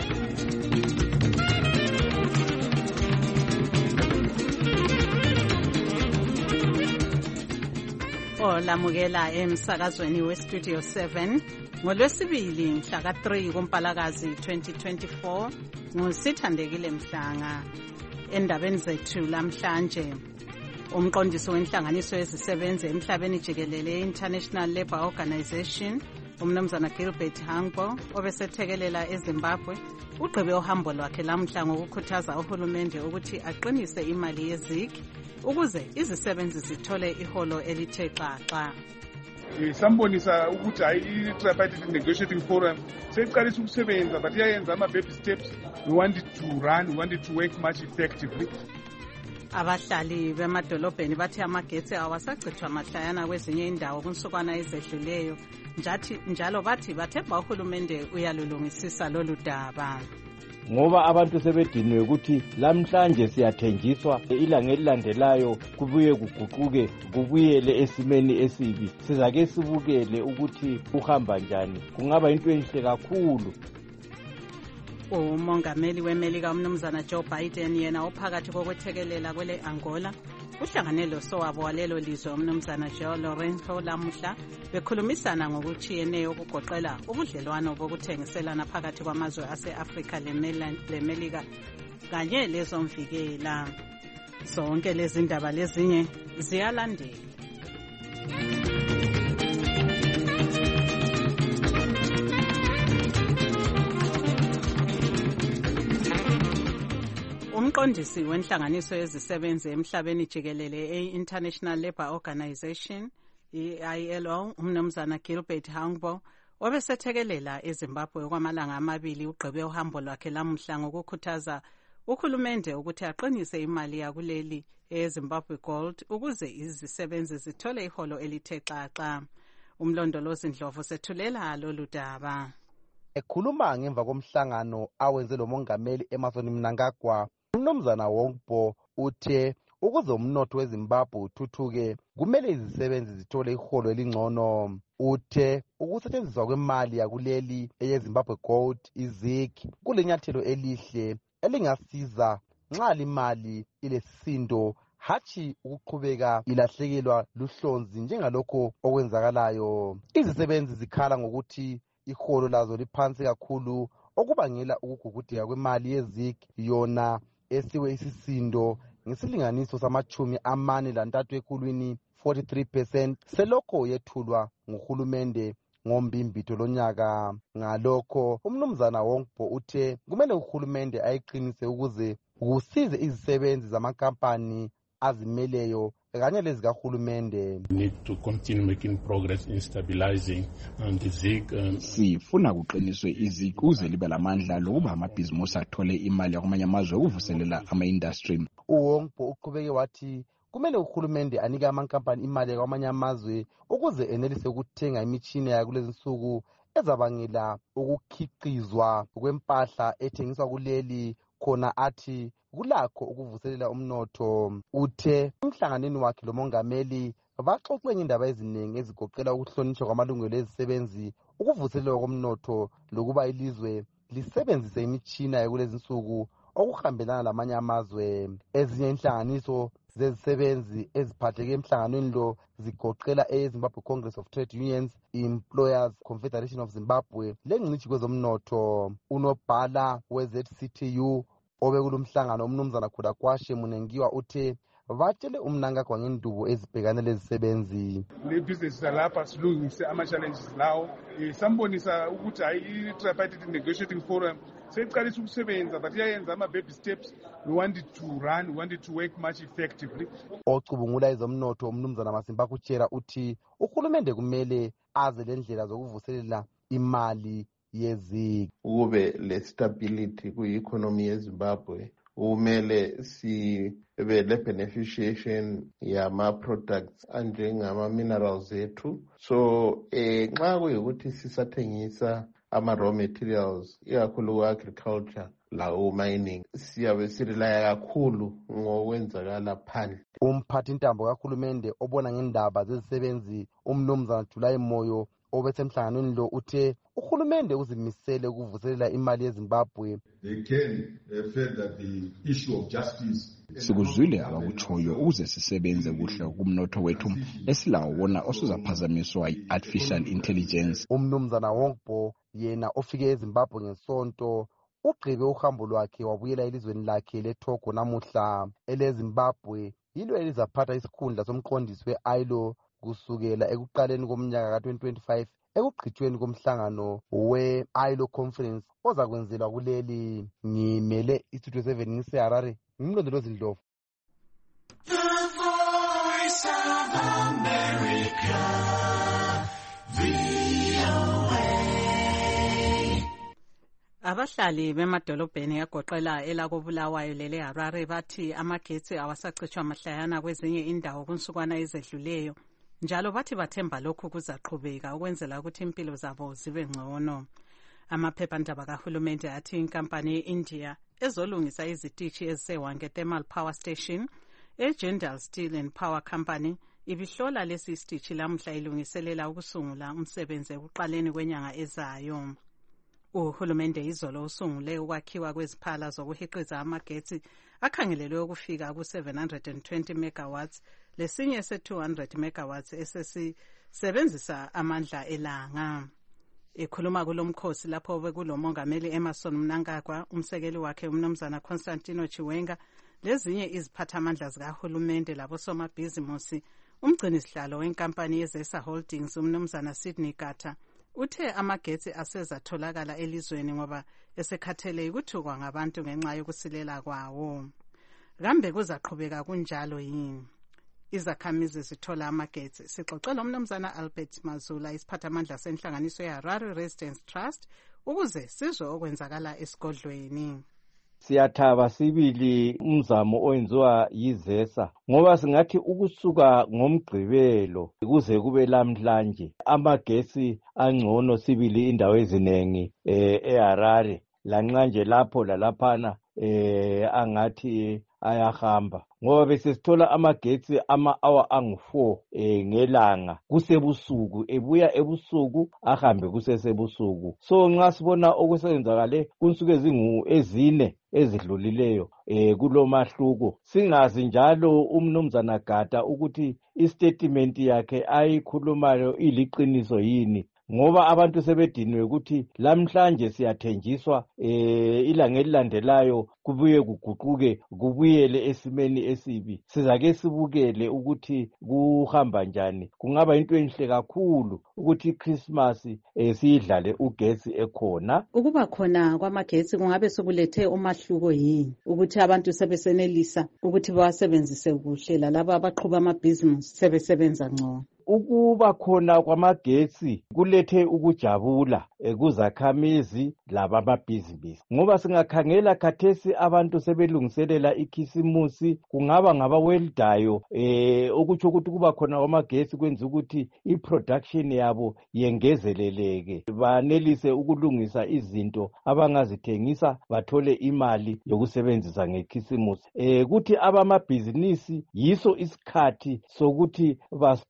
Olamukela emsakazweni we-Studio 7 ngolwesibili mhla ka-3 kuMpalakazi 2024 nguSithandekile Mhlanga. Endabeni zethu lamhlanje, umqondisi wenhlanganiso yezisebenzi emhlabeni jikelele International Labour Organization umnumzana Gilbert Hangbo obesethekelela eZimbabwe ugqibe uhambo lwakhe lamhla ngokukhuthaza uhulumende ukuthi aqinise imali yeZIG ukuze izisebenzi zithole iholo elithe xaxa. Sambonisa ukuthi hayi i-tripartite negotiating forum seyiqalisa ukusebenza but iyayenza ama-baby steps. We wanted to run, we wanted to work much effectively. Abahlali bemadolobheni bathi amagetsi awasachithwa mahlayana kwezinye indawo kunsukwana ezedluleyo njalo bathi bathemba uhulumende uyalulungisisa lolu daba. Ngoba abantu sebediniwe ukuthi lamhlanje siyathenjiswa, ilanga elilandelayo kubuye kuguquke kubuyele esimeni esibi. Sizake sibukele ukuthi uhamba njani. Kungaba into enhle kakhulu. Umongameli weMelika umnumzana Joe Biden yena ophakathi kokwethekelela kwele Angola uhlanganelo sowabo walelo lizwe umnumzana Joe Lorenzo lamuhla bekhulumisana ngokuchiyeneyo ukugoqela ubudlelwano bokuthengiselana phakathi kwamazwe ase-Afrika leMelika kanye lezomvikela. Zonke lezi ndaba lezinye ziyalandela. Umqondisi wenhlanganiso yezisebenzi emhlabeni jikelele e-International Labour Organization ILO umnumzana Gilbert Hangbo obesethekelela eZimbabwe kwamalanga amabili ugqibe uhambo lwakhe lamhla ngokukhuthaza uhulumende ukuthi aqinise imali yakuleli eZimbabwe Gold ukuze izisebenzi zithole iholo elithe xaxa. Umlondolozi Ndlovu sethulela lolu daba. Ekhuluma ngemva komhlangano awenze lo mongameli Emmerson Mnangagwa, umnumzana Wongpo uthe ukuze umnotho weZimbabwe uthuthuke kumele izisebenzi zithole iholo elingcono. Uthe ukusetshenziswa kwemali yakuleli eyeZimbabwe Gold iZIG kulenyathelo elihle elingasiza nxa limali ilesisindo hatshi ukuqhubeka ilahlekelwa luhlonzi njengalokho okwenzakalayo. Izisebenzi zikhala ngokuthi iholo lazo liphansi kakhulu okubangela ukugugudeka kwemali yeZIG yona esiwe isisindo ngesilinganiso sama-43 ekhulwini 43% selokho yethulwa nguhulumende ngombimbitho lonyaka. Ngalokho umnumzana Wongpo uthe kumele uhulumende ayiqinise ukuze kusize izisebenzi zamankampani azimeleyo kanye lezikahulumende. Need to continue making progress in stabilizing the ZIG. Sifuna kuqiniswe iZIG uze libe lamandla lokuba amabhizimusi athole imali yakwamanye amazwe ukuvuselela ama-industry. uWongpo uqhubeke wathi kumele uhulumende anike amankampani imali yakwamanye amazwe ukuze enelise ukuthenga imitshina yakulezi nsuku ezabangela ukukhiqizwa kwempahla ethengiswa kuleli khona athi kulakho ukuvuselela umnotho. Uthe emhlanganweni wakhe lomongameli baxoxe indaba eziningi ezigoqela ukuhlonishwa kwamalungelo ezisebenzi, ukuvuselelwa komnotho lokuba ilizwe lisebenzise imitshina yakulezi nsuku okuhambelana lamanye amazwe. Ezinye inhlanganiso zezisebenzi eziphatheke emhlanganweni lo zigoqela eZimbabwe Congress of Trade Unions, Employers Confederation of Zimbabwe lengcitshi kwezomnotho. Unobhala we-ZCTU obekulumhlangano umnumzana Khudakwashe Munengiwa uthe batshele umnankagwa ngendubo ezibhekane lezisebenzi. Le-business zalapha silungise ama-challenges lawo. Sambonisa ukuthi hayi i-tripartite negotiating forum seyiqalisa ukusebenza but iyayenza ama-baby steps. We wanted to run, we wanted to work much effectively. Ocubungula ezomnotho umnumzana Masimba Kuchera uthi uhulumende kumele aze lendlela zokuvuselela imali yeziko. Kube le-stability kwi-economy yeZimbabwe. Kumele sibe le-beneficiation yama-products anjengama-minerals ethu. So nxa kuyikuthi sisathengisa ama-raw materials ikakhulu ku-agriculture lawo mining siyabe sirilaya kakhulu ngokwenzakala phandle. Umphathi ntambo kahulumende obona ngendaba zezisebenzi umnumzana July Moyo obesemhlanganweni lo uthe uhulumende uzimisele ukuvuselela imali yeZimbabwe. They can further the issue of justice. Sikuzwile abakutshoyo ukuze sisebenze kuhle kumnotho wethu esilawo wona osuzaphazamiswa yi-artificial intelligence. Umnumzana Wongbo yena ofike eZimbabwe ngesonto ugqibe uhambo lwakhe wabuyela elizweni lakhe leTogo namuhla. EleZimbabwe yilo elizaphatha isikhundla somqondisi we-ILO kusukela ekuqaleni komnyaka ka-2025 ekugqitshweni komhlangano we-ILO conference ozakwenzelwa kuleli. Ngimele iStudio 7 ngiseHarare, ngimlondolozi Ndlovu. The Voice of America, VOA. Abahlali bemadolobheni yagoqela elakobulawayo leleHarare bathi amagetsi awasacitshwa mahlayana kwezinye indawo kunsukwana ezedluleyo, njalo bathi bathemba lokhu kuzaqhubeka ukwenzela ukuthi impilo zabo zibe ngcono. Amaphephandaba kahulumende athi inkampani ye-India ezolungisa izitishi ezise-Wange Thermal Power Station eJindal Steel and Power Company ibihlola lesi isitishi lamuhla ilungiselela ukusungula umsebenzi ekuqaleni kwenyanga ezayo. Uhulumende izolo usungule ukwakhiwa kweziphala zokuhiqiza amagetsi akhangelelwe ukufika ku-720 megawatts lesinye se-200 megawatts esesisebenzisa amandla elanga. Ekhuluma kulomkhosi lapho bekulomongameli Emerson Mnangagwa, umsekeli wakhe umnumzana Constantino Chiwenga lezinye iziphathamandla zikahulumende labosomabhizimusi, umgcinisihlalo wenkampani yeZesa Holdings umnumzana Sydney Gata uthe amagetsi asezatholakala elizweni ngoba esekhathele ukuthukwa ngabantu ngenxa yokusilela kwawo. Kambe kuzaqhubeka kunjalo yini? Izakhamizi zithola amagetsi. Sixoxela umnumzana Albert Mazula, isiphathamandla senhlanganiso yeHarare Residents Trust, ukuze sizwe okwenzakala esigodlweni. Siyathaba sibili umzamo owenziwa yiZesa ngoba singathi ukusuka ngomgqibelo kuze kube lamhlanje amagetsi angcono sibili indawo ezinengi eHarare lanxa nje lapho lalaphana angathi ayahamba ngoba besesithola amagetsi ama-hour angu-4 ngelanga kusebusuku, ebuya ebusuku ahambe kusesebusuku. So nxa sibona okusenzakale kunsuku ezine ezidlulileyo kulomahluko, singazi njalo umnumzana Gata ukuthi istatement yakhe ayikhulumayo iliqiniso yini, ngoba abantu sebediniwe ukuthi lamhlanje siyathenjiswa ilanga elilandelayo kubuye kuguquke kubuyele esimeni esibi. Sizake sibukele ukuthi kuhamba njani. Kungaba into enhle kakhulu ukuthi iChristmas siyidlale ugesi ekhona. Ukuba khona kwamagetsi kungabe sokulethe umahluko yini ukuthi abantu sebesenelisa ukuthi bawasebenzise kuhle lalabo abaqhuba amabhizimusi sebesebenza ngcono? Ukuba khona kwamagetsi kulethe ukujabula kuzakhamizi labamabhizinisi, ngoba singakhangela khathesi abantu sebelungiselela ikhisimusi, kungaba ngabaweldayo okutsho ukuthi kuba khona kwamagetsi kwenza ukuthi iproduction yabo yengezeleleke, banelise ukulungisa izinto abangazithengisa bathole imali yokusebenzisa ngekhisimusi. Kuthi abamabhizinisi yiso isikhathi sokuthi bastoke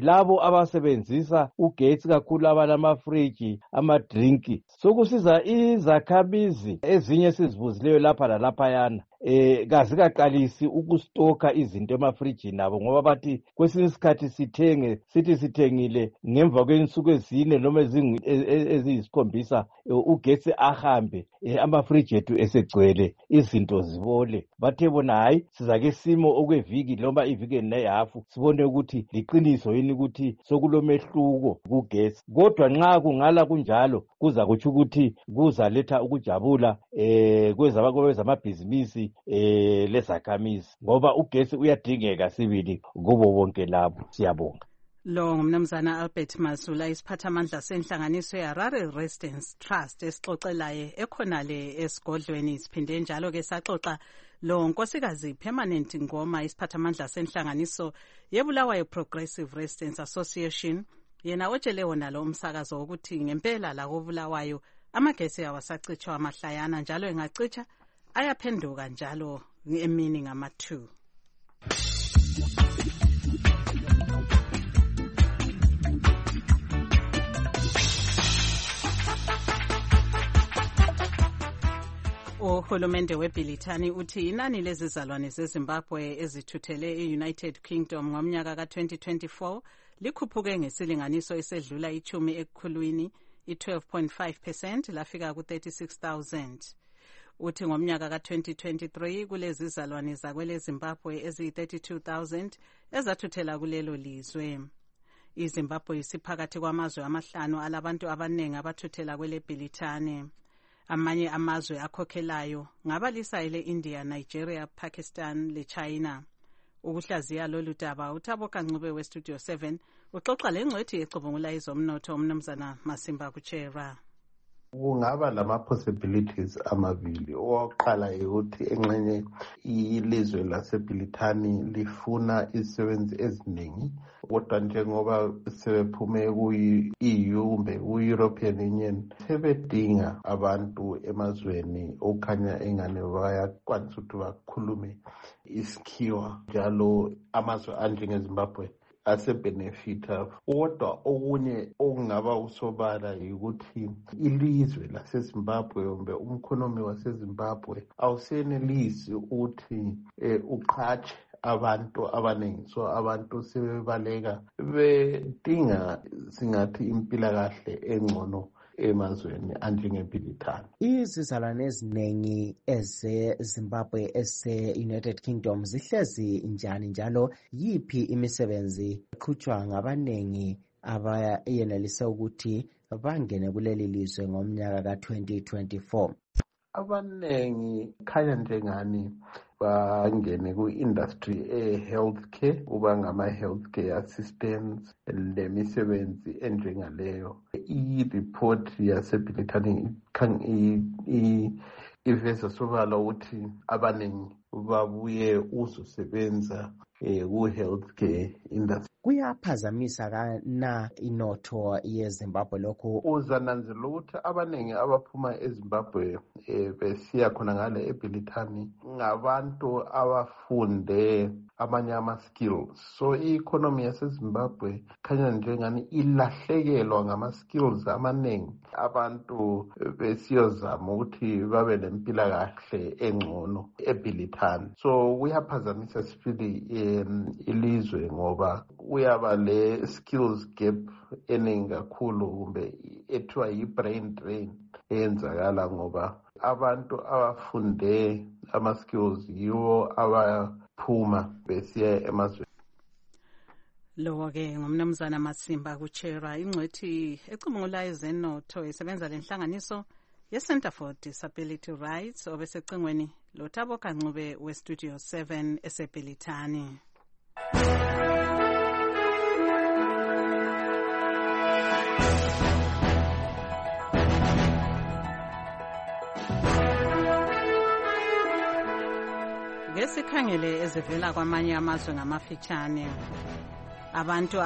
labo abasebenzisa ugesi kakhulu abalamafriji amadrinki sokusiza izakhamizi ezinye sizibuzileyo lapha lalaphayana kazikaqalisi ukustoka izinto emafrijini abo ngoba bathi kwesinye isikhathi sithengile ngemva kwensuku ezine noma eziyisikhombisa ugesi ahambe amafriji ethu esegcwele izinto zibole bathe bona hayi sizake simo okweviki noma iviki nehafu sibone ukuthi liqiniso yini ukuthi sokulomehluko kugesi kodwa nxa kungala kunjalo kuza kutsho ukuthi kuzaletha ukujabula kwezamabhizinisi lezakhamizi ngoba ugesi uyadingeka sibili kubo bonke labo. Siyabonga. Lo ngumnumzana Albert Mazula isiphathamandla senhlanganiso yeHarare Residents Trust esixoxelaye ekhonale esigodlweni. Siphinde njalo ke saxoxa lo nkosikazi Permanent Ngoma isiphathamandla senhlanganiso yeBulawayo Progressive Residents Association yena otshele wona lo umsakazo ukuthi ngempela la koBulawayo amagesi awasacitshwa amahlayana njalo engacitsha ayaphenduka njalo emini ngama-2. Uhulumende weBrithani uthi inani lezizalwane zeZimbabwe ezithuthele e-United Kingdom ngomnyaka ka-2024 likhuphuke ngesilinganiso esedlula 10 ekukhulwini i-12.5% lafika ku-36,000. Uthi ngomnyaka ka-2023 kulezi zalwane zakwele Zimbabwe eziyi-32,000 ezathuthela kulelo lizwe. iZimbabwe isiphakathi kwamazwe amahlanu alabantu abaningi abathuthela kwele Bhilithane. Amanye amazwe akhokhelayo ngabalisa ele-India, Nigeria, Pakistan le-China. Ukuhlaziya lolu daba uThabo Kancube weStudio 7 uxoxa lengcwethi ecubungula izomnotho umnumzana Masimba Kuchera. Kungaba lama-possibilities amabili. Owokuqala ukuthi engxenye ilizwe laseBrithani lifuna izisebenzi eziningi kodwa njengoba sebephume ku-EU kumbe ku-European Union sebedinga abantu emazweni okhanya engane bayakwanisa ukuthi bakhulume isikhiwa njalo amazwe anjengeZimbabwe asebenefita. Kodwa okunye okungaba usobala yikuthi ilizwe laseZimbabwe kumbe umkhonomi waseZimbabwe awusenelisi ukuthi uqhatshe abantu abaningi, so abantu sebebaleka bedinga singathi impilakahle engcono emazweni anjengeBrithani. Izizalwane eziningi ezeZimbabwe ese-United Kingdom zihlezi njani njalo yiphi imisebenzi eqhutshwa ngabaningi abayenelise ukuthi bangene kuleli lizwe ngomnyaka ka-2024? Abaningi khanya njengani bangene ku-industry e-healthcare, kuba ngama-healthcare assistants lemisebenzi enjengaleyo. I-report yaseBrithani iveza sobala ukuthi abaningi babuye uzosebenza ku-healthcare industry. Kuyaphazamisa kana inotho yeZimbabwe lokho? Uzananzela ukuthi abaningi abaphuma eZimbabwe besiya khona ngale eBrithani ngabantu abafunde amanye ama-skills. So i-economy yaseZimbabwe khanya njengani ilahlekelwa ngama-skills amaningi. Abantu besiyozama ukuthi babe nempilakahle engcono eBrithani. So kuyaphazamisa sibili ilizwe ngoba uyaba le skills gap eningi kakhulu kumbe ethiwa yi-brain drain eyenzakala ngoba abantu abafunde ama-skills yiwo abaphuma besiya emazweni. Lo-ke ngumnumzana Masimba Kuchera, ingcwethi ecubungula ezenotho esebenza lenhlanganiso ye-Center for Disability Rights obesecingweni loThabo Kancube weStudio 7 eseBrithani. Ngesikhangele ezivela kwamanye amazwe ngamafitshane. Abantu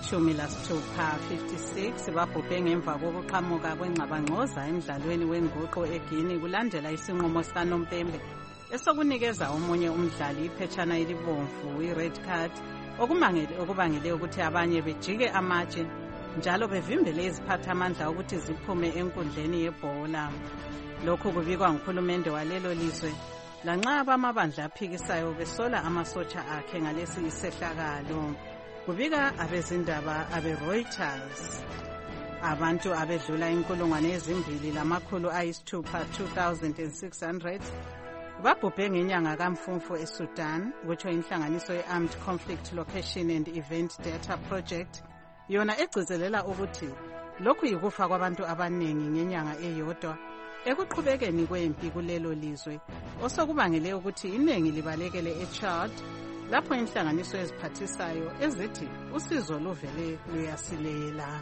abali-16 babhubhe ngemva kokuqhamuka kwengxabangxoza emdlalweni wenguqu eGuinea kulandela isinqumo sikaNompembe esokunikeza omunye umdlali iphetshana elibomvu i-red card okubangele ukuthi abanye bejike amatshe njalo bevimbele iziphathamandla ukuthi ziphume enkundleni yebhola. Lokhu kubikwa nguhulumende walelo lizwe lanxa abamabandla aphikisayo besola amasotsha akhe ngalesi isehlakalo. Kubika abezindaba abe-Reuters. Abantu abedlula 2,600 babhubhe ngenyanga kaMfumfu eSudan, kutsho inhlanganiso ye-Armed Conflict Location and Event Data Project, yona egcizelela ukuthi lokhu yikufa kwabantu abaningi ngenyanga eyodwa ekuqhubekeni kwempi kulelo lizwe, osokubangele ukuthi iningi libalekele eChad, lapho inhlanganiso eziphathisayo ezithi usizo luvele luyasilela.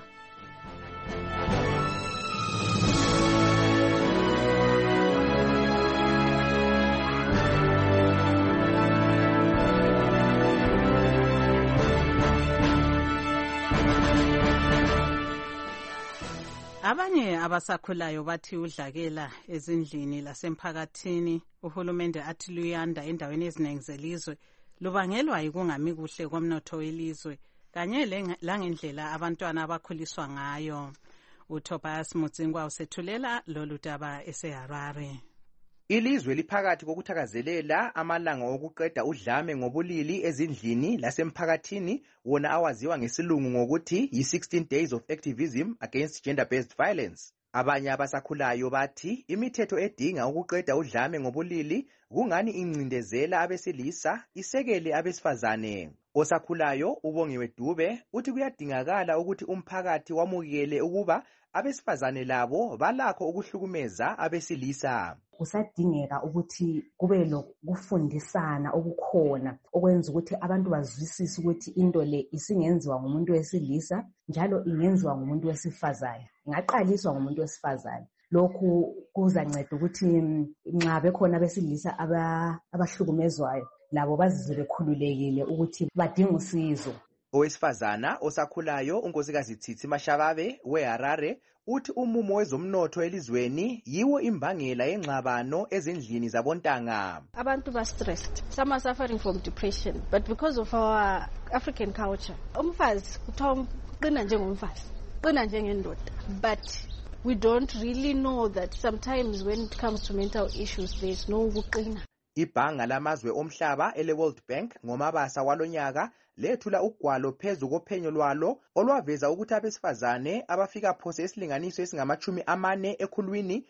Abanye abasakhulayo bathi udlakela ezindlini lasemphakathini uhulumende athi luyanda endaweni eziningi zelizwe lubangelwa yikungami kuhle komnotho welizwe kanye langendlela abantwana abakhuliswa ngayo. uTobias Mutsingwa usethulela lolu daba eseHarare. Ilizwe liphakathi kokuthakazelela amalanga okuqeda udlame ngobulili ezindlini lasemphakathini wona awaziwa ngesilungu ngokuthi yi-16 Days of Activism Against Gender-Based Violence. Abanye abasakhulayo bathi imithetho edinga ukuqeda udlame ngobulili kungani incindezela abesilisa isekele abesifazane. Osakhulayo uBongiwe Dube uthi kuyadingakala ukuthi umphakathi wamukele ukuba abesifazane labo balakho ukuhlukumeza abesilisa. Kusadingeka ukuthi kube lokufundisana okukhona okwenza ukuthi abantu bazwisise ukuthi into le isingenziwa ngumuntu wesilisa njalo ingenziwa ngumuntu wesifazane, ingaqaliswa ngumuntu wesifazane. Lokhu kuzanceda ukuthi nxa bekhona abesilisa abahlukumezwayo labo bazizwe bekhululekile ukuthi badinga usizo. Owesifazana osakhulayo unkosikazi Tsitsi Mashababe weHarare uthi umumo wezomnotho elizweni yiwo imbangela yengxabano ezindlini zabontanga. Abantu ba stressed, some are suffering from depression, but because of our African culture, umfazi kuthiwa qina njengomfazi, qina njengendoda, but we don't really know that sometimes when it comes to mental issues there is no ukuqina. Ibhanga lamazwe omhlaba ele World Bank ngomabasa walonyaka lethula ugwalo phezu kophenyo lwalo olwaveza ukuthi abesifazane abafika phose esilinganiso esingama-40 ekhulwini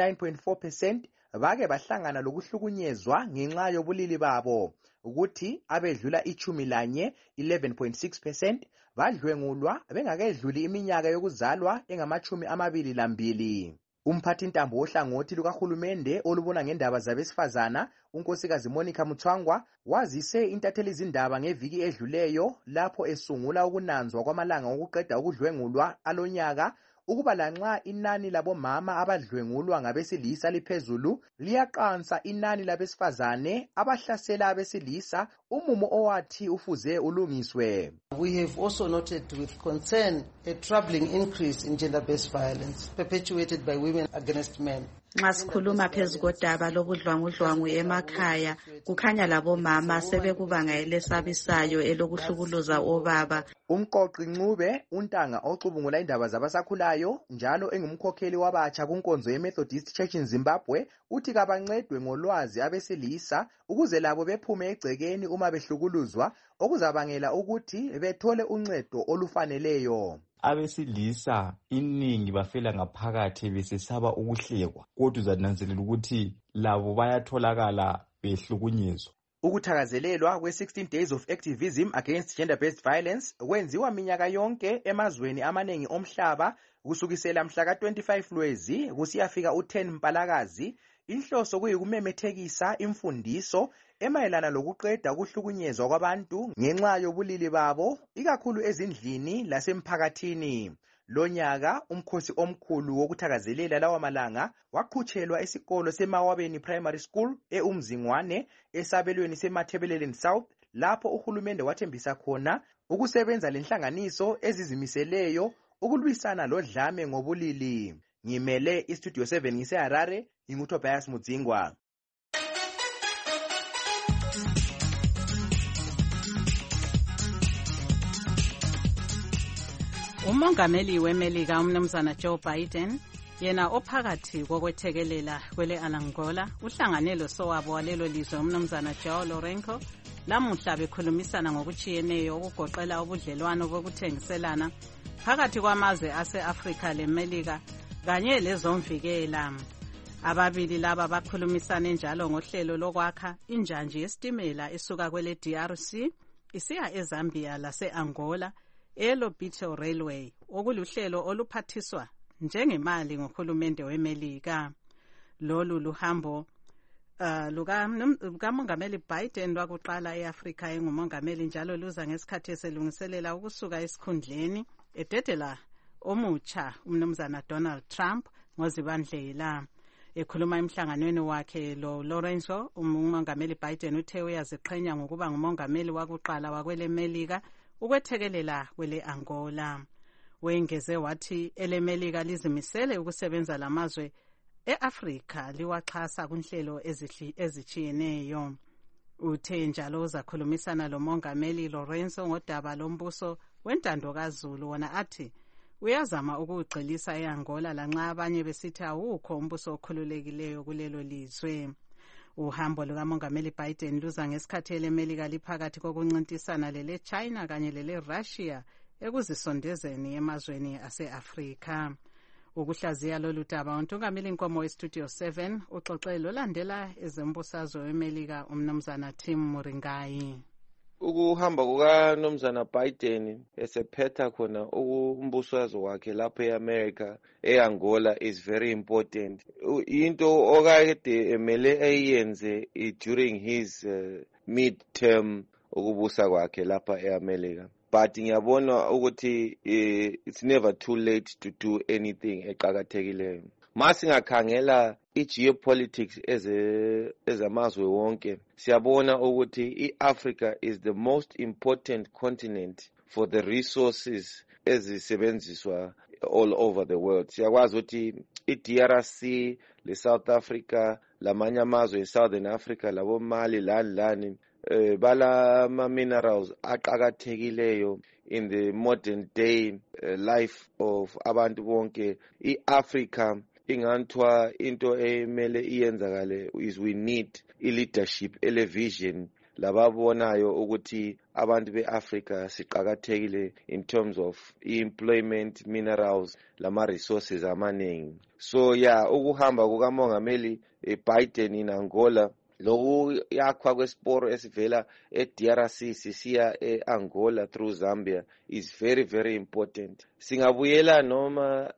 39.4% bake bahlangana lokuhlukunyezwa ngenxa yobulili babo, ukuthi abedlula 11.6% badlwengulwa bengakedluli iminyaka yokuzalwa engama-22. Umphathintambo wohlangothi lukahulumende olubona ngendaba zabesifazana unkosikazi Monica Mutswangwa wazise intatheli izindaba ngeviki edluleyo lapho esungula ukunanzwa kwamalanga okuqeda ukudlwengulwa alonyaka ukuba lanxa inani labomama abadlwengulwa ngabesilisa liphezulu liyaqansa inani labesifazane abahlasela abesilisa, umumo owathi ufuze ulungiswe. We have also noted with concern a troubling increase in gender-based violence perpetuated by women against men. Nxa sikhuluma phezu kodaba lobudlwangudlwangu emakhaya kukhanya labomama sebekubanga elesabisayo elokuhlukuluza obaba. Umqoqi Ncube untanga ocubungula indaba zabasakhulayo njalo engumkhokheli wabatsha kunkonzo yeMethodist Church in Zimbabwe uthi kabancedwe ngolwazi abesilisa ukuze labo bephume egcekeni uma behlukuluzwa okuzabangela ukuthi bethole uncedo olufaneleyo. Abesilisa iningi bafela ngaphakathi besesaba ukuhlekwa, kodwa uzananzelela ukuthi labo bayatholakala behlukunyezwa. Ukuthakazelelwa kwe-16 Days of Activism Against Gender-Based Violence kwenziwa minyaka yonke emazweni amaningi omhlaba kusukisela mhla ka-25 Lwezi kusiyafika u-10 Mpalakazi. Inhloso kuyikumemethekisa imfundiso emayelana lokuqeda ukuhlukunyezwa kwabantu ngenxa yobulili babo, ikakhulu ezindlini lasemphakathini. Lonyaka umkhosi omkhulu wokuthakazelela lawa malanga waqhutshelwa esikolo seMawabeni Primary School eUmzingwane esabelweni seMathebeleleni South, lapho uhulumende wathembisa khona ukusebenza lenhlanganiso ezizimiseleyo ukulwisana lodlame ngobulili. Ngimele iStudio 7 ngiseHarare, inguTobias Mutsingwa. Umongameli weMelika umnumzana Joe Biden yena ophakathi kokwethekelela kwele Angola uhlangane losowabo walelo lizwe umnumzana Joao Lourenço lamuhla bekhulumisana ngokuchiyeneyo okugoqela ubudlelwano bokuthengiselana phakathi kwamazwe ase-Afrika leMelika kanye lezomvikela. Ababili laba bakhulumisane njalo ngohlelo lokwakha injanji yesitimela esuka kwele DRC isiya eZambia lase-Angola eLobito Railway okuluhlelo oluphathiswa njengemali ngohulumende weMelika. Lolu luhambo lukamongameli Biden lwakuqala eAfrika engumongameli njalo luza ngesikhathi eselungiselela ukusuka esikhundleni ededela omutsha umnumzana Donald Trump ngozibandlela. Ekhuluma emhlanganweni wakhe lo Lourenço, umongameli Biden uthe uyaziqhenya ngokuba ngumongameli wakuqala wakwele Melika ukwethekelela kwele Angola. Wengeze wathi eleMelika lizimisele ukusebenza lamazwe eAfrika liwaxhasa kunhlelo ezichiyeneyo. Uthe njalo uzakhulumisana lomongameli Lourenço ngodaba lombuso wentando kaZulu wona athi uyazama ukugxilisa eAngola lanxa abanye besithi awukho umbuso okhululekileyo kulelo lizwe. Uhambo lukamongameli Biden luza ngesikhathi eleMelika liphakathi kokuncintisana lele China kanye lele Russia ekuzisondezeni emazweni ase-Afrika. Ukuhlaziya lolu daba untungameli Nkomo weStudio 7 uxoxe lolandela ezembusazwe weMelika umnumzana Tim Muringayi. Ukuhamba kukanomzana Biden esephetha khona umbusazwe wakhe lapha eAmerica eAngola is very important. Into okade emele ayenze during his midterm ukubusa kwakhe lapha eAmerica. But ngiyabona ukuthi it's never too late to do anything eqhakathekileyo. Masingakhangela geopolitics ezamazwe wonke siyabona ukuthi iAfrica is the most important continent for the resources ezisebenziswa all over the world. Siyakwazi ukuthi iDRC leSouth Africa lamanye amazwe eSouthern Africa labo Mali lani bala minerals aqhakathekileyo in the modern day life of abantu bonke. iAfrica ingantwa into emele iyenzakale is we need leadership vision lababonayo ukuthi abantu beAfrica siqhakathekile in terms of employment, minerals lama resources amaningi. So ukuhamba kukamongameli Biden in Angola loku yakhwa kwesiporo esivela eDRC sisiya eAngola through Zambia is very very important. Singabuyela noma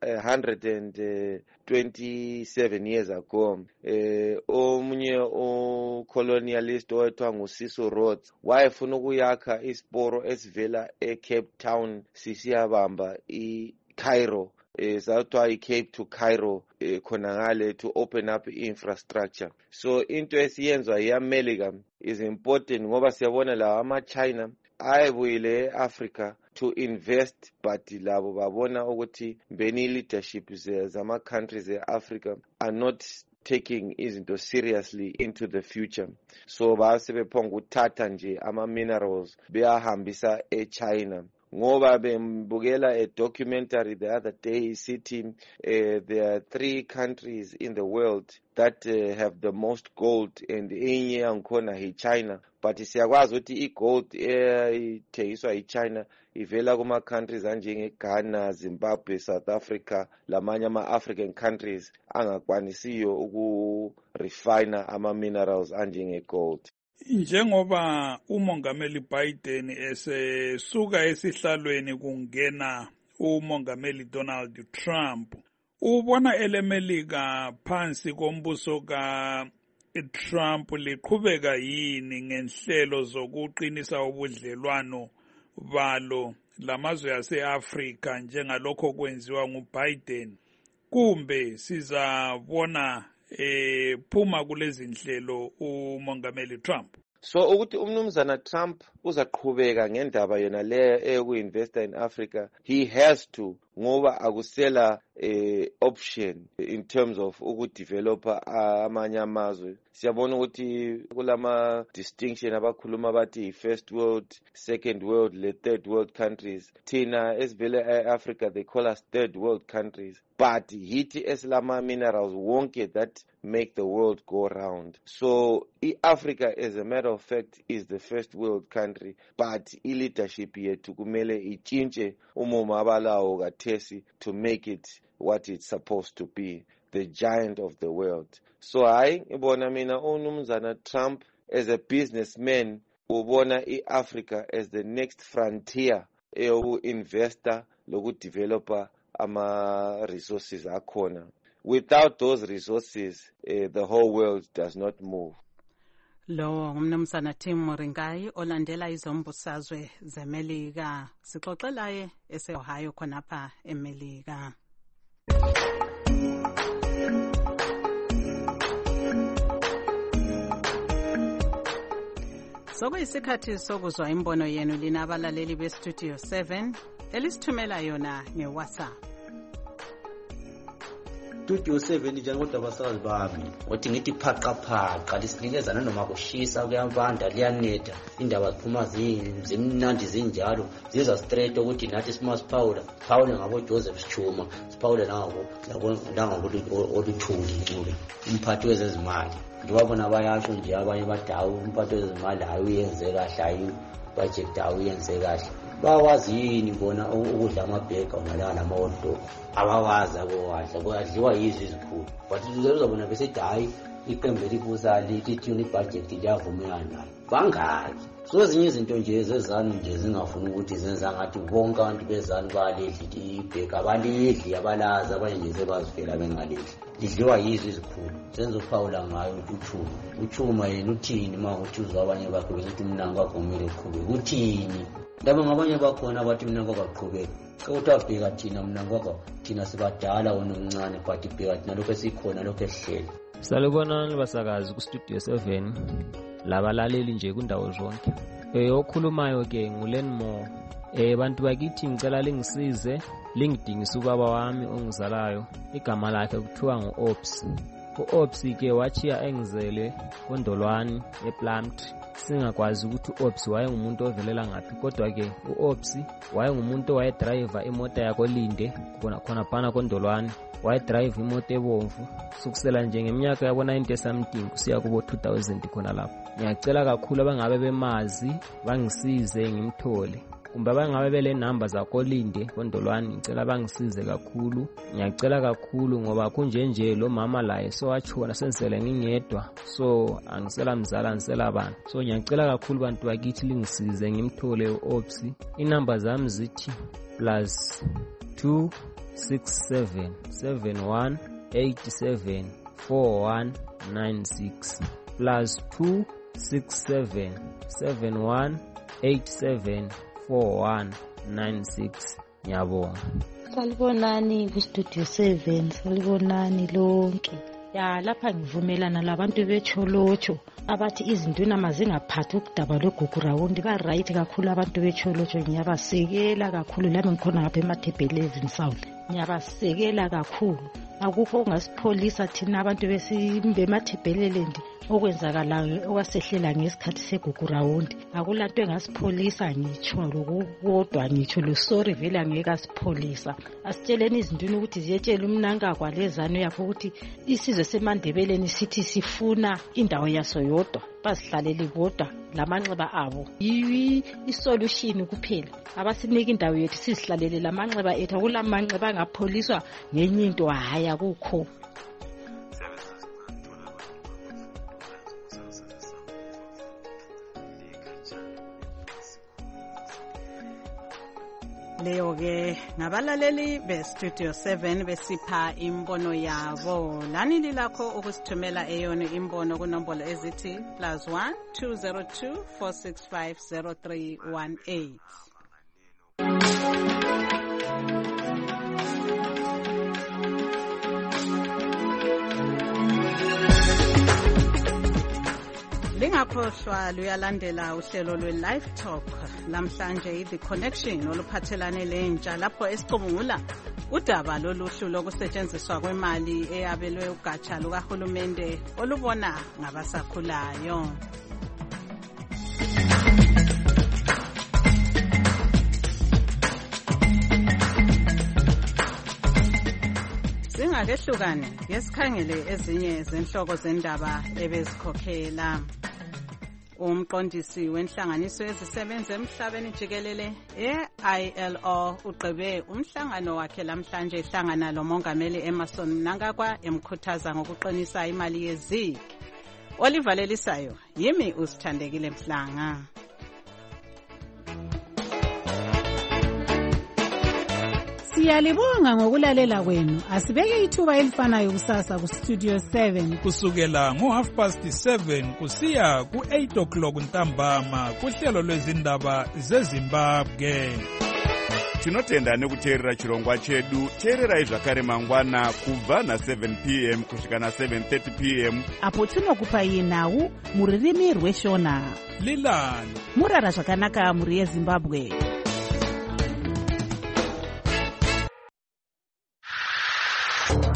127 years ago omunye colonialist owethiwa nguSiso Rhodes wayefuna ukuyakha isiporo esivela eCape Town sisiyabamba iCairo Southwa Cape to Cairo khonangale to open up infrastructure. So into esiyenzwa eAmerica is important ngoba siyabona la ama-China ayebuyile eAfrica to invest but labo babona ukuthi beni leadership zama-countries eAfrica are not taking izinto seriously into the future. So basebephonga ukuthatha nje ama-minerals beyahambisa eChina. Ngoba bembukela a documentary the other day city there are 3 countries in the world that have the most gold and enye yankhona iChina, but siyakwazi ukuthi igold ithengiswa iChina ivela kuma countries anjenge Ghana, Zimbabwe, South Africa lamanye ama-African countries angakwanisiyo uku-refine ama-minerals anjenge gold. Njengoba umongameli Biden esesuka esihlalweni kungena umongameli Donald Trump, ubona eleMelika phansi kombuso kaTrump liqhubeka yini ngenhlelo zokuqinisa ubudlelwano balo lamazwe aseAfrika njengalokho kwenziwa nguBiden, kumbe sizabona phuma kulezi nhlelo umongameli Trump? So ukuthi umnumzana Trump uzaqhubeka ngendaba yona le eyokuinvesta in Africa, he has to ngoba akusela option in terms of ukudevelopa amanye amazwe. Siyabona ukuthi kulama distinction abakhuluma bathi first world, second world, le third world countries. Thina esivele e-Africa they call us third world countries. But hithi esilama minerals wonke that make the world go round. So Africa, as a matter of fact, is the first world country, but leadership yethu kumele ichinche umumo abalawo kathesi to make it what it's supposed to be, the giant of the world. So hayi ngibona mina uMnumzana Trump as a businessman ubona iAfrica as the next frontier investor lokudevelopa ama resources akhona. Without those resources, the whole world does not move. Lo ngumnumzana Tim Moringai olandela izombusazwe zeMelika. Sixoxelaye ese-Ohio khonapha eMelika. Sokuyisikhathi sokuzwa imbono yenu lina abalaleli beStudio 7 elisithumela yona ngeWhatsApp. Studio 7 njengoba abasakazi bami wathi ngithi phaqaphaqa lisinikezana noma kushisa kuyabanda liyanetha indaba ziphuma zimnandi zinjalo ziza straight ukuthi nathi simasphawula phawule ngabo Joseph Chuma siphawule nangabo oluthuli ncube umphathi wezezimali ngibabona bayasho nje abanye badawu umphathi wezezimali ayenze kahle ayi budget ayenze kahle bawazi yini bona ukudla amabheka nalana amawodo abawazi abowadla kuyadliwa yizwi izikhulu but uzobona bese hayi iqembu elibusa lithi ibudget liyavumelana bangazi so ezinye izinto nje ezezanu nje zingafuna ukuthi zenza ngathi bonke abantu bezanu baledli ibheka abalidli abalaza abanye nje sebazivela bengalidli lidliwa yizwi izikhulu senzo phawula ngayo uthuma yena uthini manje uzwa abanye bakho besithi umnango wakho kumele uqhube uthini ndaba ngabanye bakhona abathi mina ngokaqhubeka sewutabheka thina mina ngoko thina sibadala wona omncane but ibheka thina lokho esikhona lokho esihlele. Salibonani basakazi ku Studio 7 labalaleli nje kundawo zonke. Okhulumayo ke nguLenmo. Bantu bakithi ngicela lingisize lingidingisa ubaba wami ongizalayo igama lakhe kuthiwa nguOps. uOps ke wachiya engizele kondolwani ePlant. Singakwazi ukuthi uOps wayengumuntu ovelela ngaphi kodwa ke uOps wayengumuntu owayedriver imoto yakho Linde khona phana kondolwani wayedrive imoto ebomvu sukusela nje ngeminyaka yabo 90 something kusiya kubo 2000 khona lapho. Ngiyacela kakhulu abangabe bemazi bangisize ngimthole kumbe abangabe bele number zakho Linde kondolwani ngicela bangisize kakhulu. Ngiyacela kakhulu ngoba kunjenje lo mama laye so wachona sensele ngingedwa so angisela mzala angisela bani so ngiyacela kakhulu bantu bakithi lingisize ngimthole uOps. Inumber zami zithi +26771874196 +26771874196. Ngiyabonga. Salibonani ku Studio 7 salibonani lonke. Ya lapha ngivumelana labantu becholocho abathi izinto namazingaphathi ukudaba logugurawundi ba right kakhulu abantu becholocho ngiyabasekela kakhulu lami ngikhona ngapha eMathebhelezini South ngiyabasekela kakhulu akukho ongasipholisa thina abantu besimbe eMathebhelelendi okwenzakalayo okwasehlela ngesikhathi segugurawundi akulanto engasipholisa ngitsho lokukodwa ngitsho lo sorry vele angeke asipholisa asitsheleni izintweni ukuthi ziyetshela umnanga kwalezano yakho ukuthi isizwe seMandebeleni sithi sifuna indawo yaso yodwa bazihlalele bodwa lamanxeba abo isolution kuphela abasinika indawo yethu sizihlalele lamanxeba ethu akulamanxeba angapholiswa ngenye into haya kukho. Leyo ke ngabalaleli beStudio 7 besipha imbono yabo. Lani lilakho ukusithumela eyona imbono kunombolo ezithi +1 202 465 0318. lungakhohlwa luyalandela uhlelo lwe-Live Talk namhlanje i-The Connection oluphathelane lentsha lapho esicubungula udaba loluhlu lokusetshenziswa kwemali eyabelwe ugatsha lukahulumende olubona ngabasakhulayo. Singakehlukane yesikhangele ezinye zenhloko zendaba ebezikhokhela. Umqondisi wenhlanganiso ezisebenza emhlabeni jikelele e-ILO ugqibe umhlangano wakhe lamhlanje ehlangana lomongameli Emmerson Mnangagwa emkhuthaza ngokuqinisa imali yezigi. Olivalelisayo yimi usithandekile Mhlanga. Siyalibonga ngokulalela kwenu. Asibeke ithuba elifanayo kusasa ku Studio 7 kusukela ngo7:30 kusiya ku8:00 ntambama kuhlelo lwezindaba zeZimbabwe. Tinotenda nekuteerera chirongwa chedu. Teererai zvakare mangwana kubva na7 p.m. kusvika na7:30 p.m. apo tinokupai nhau mururimi rweshona. Lilani murara zvakanaka muri yeZimbabwe.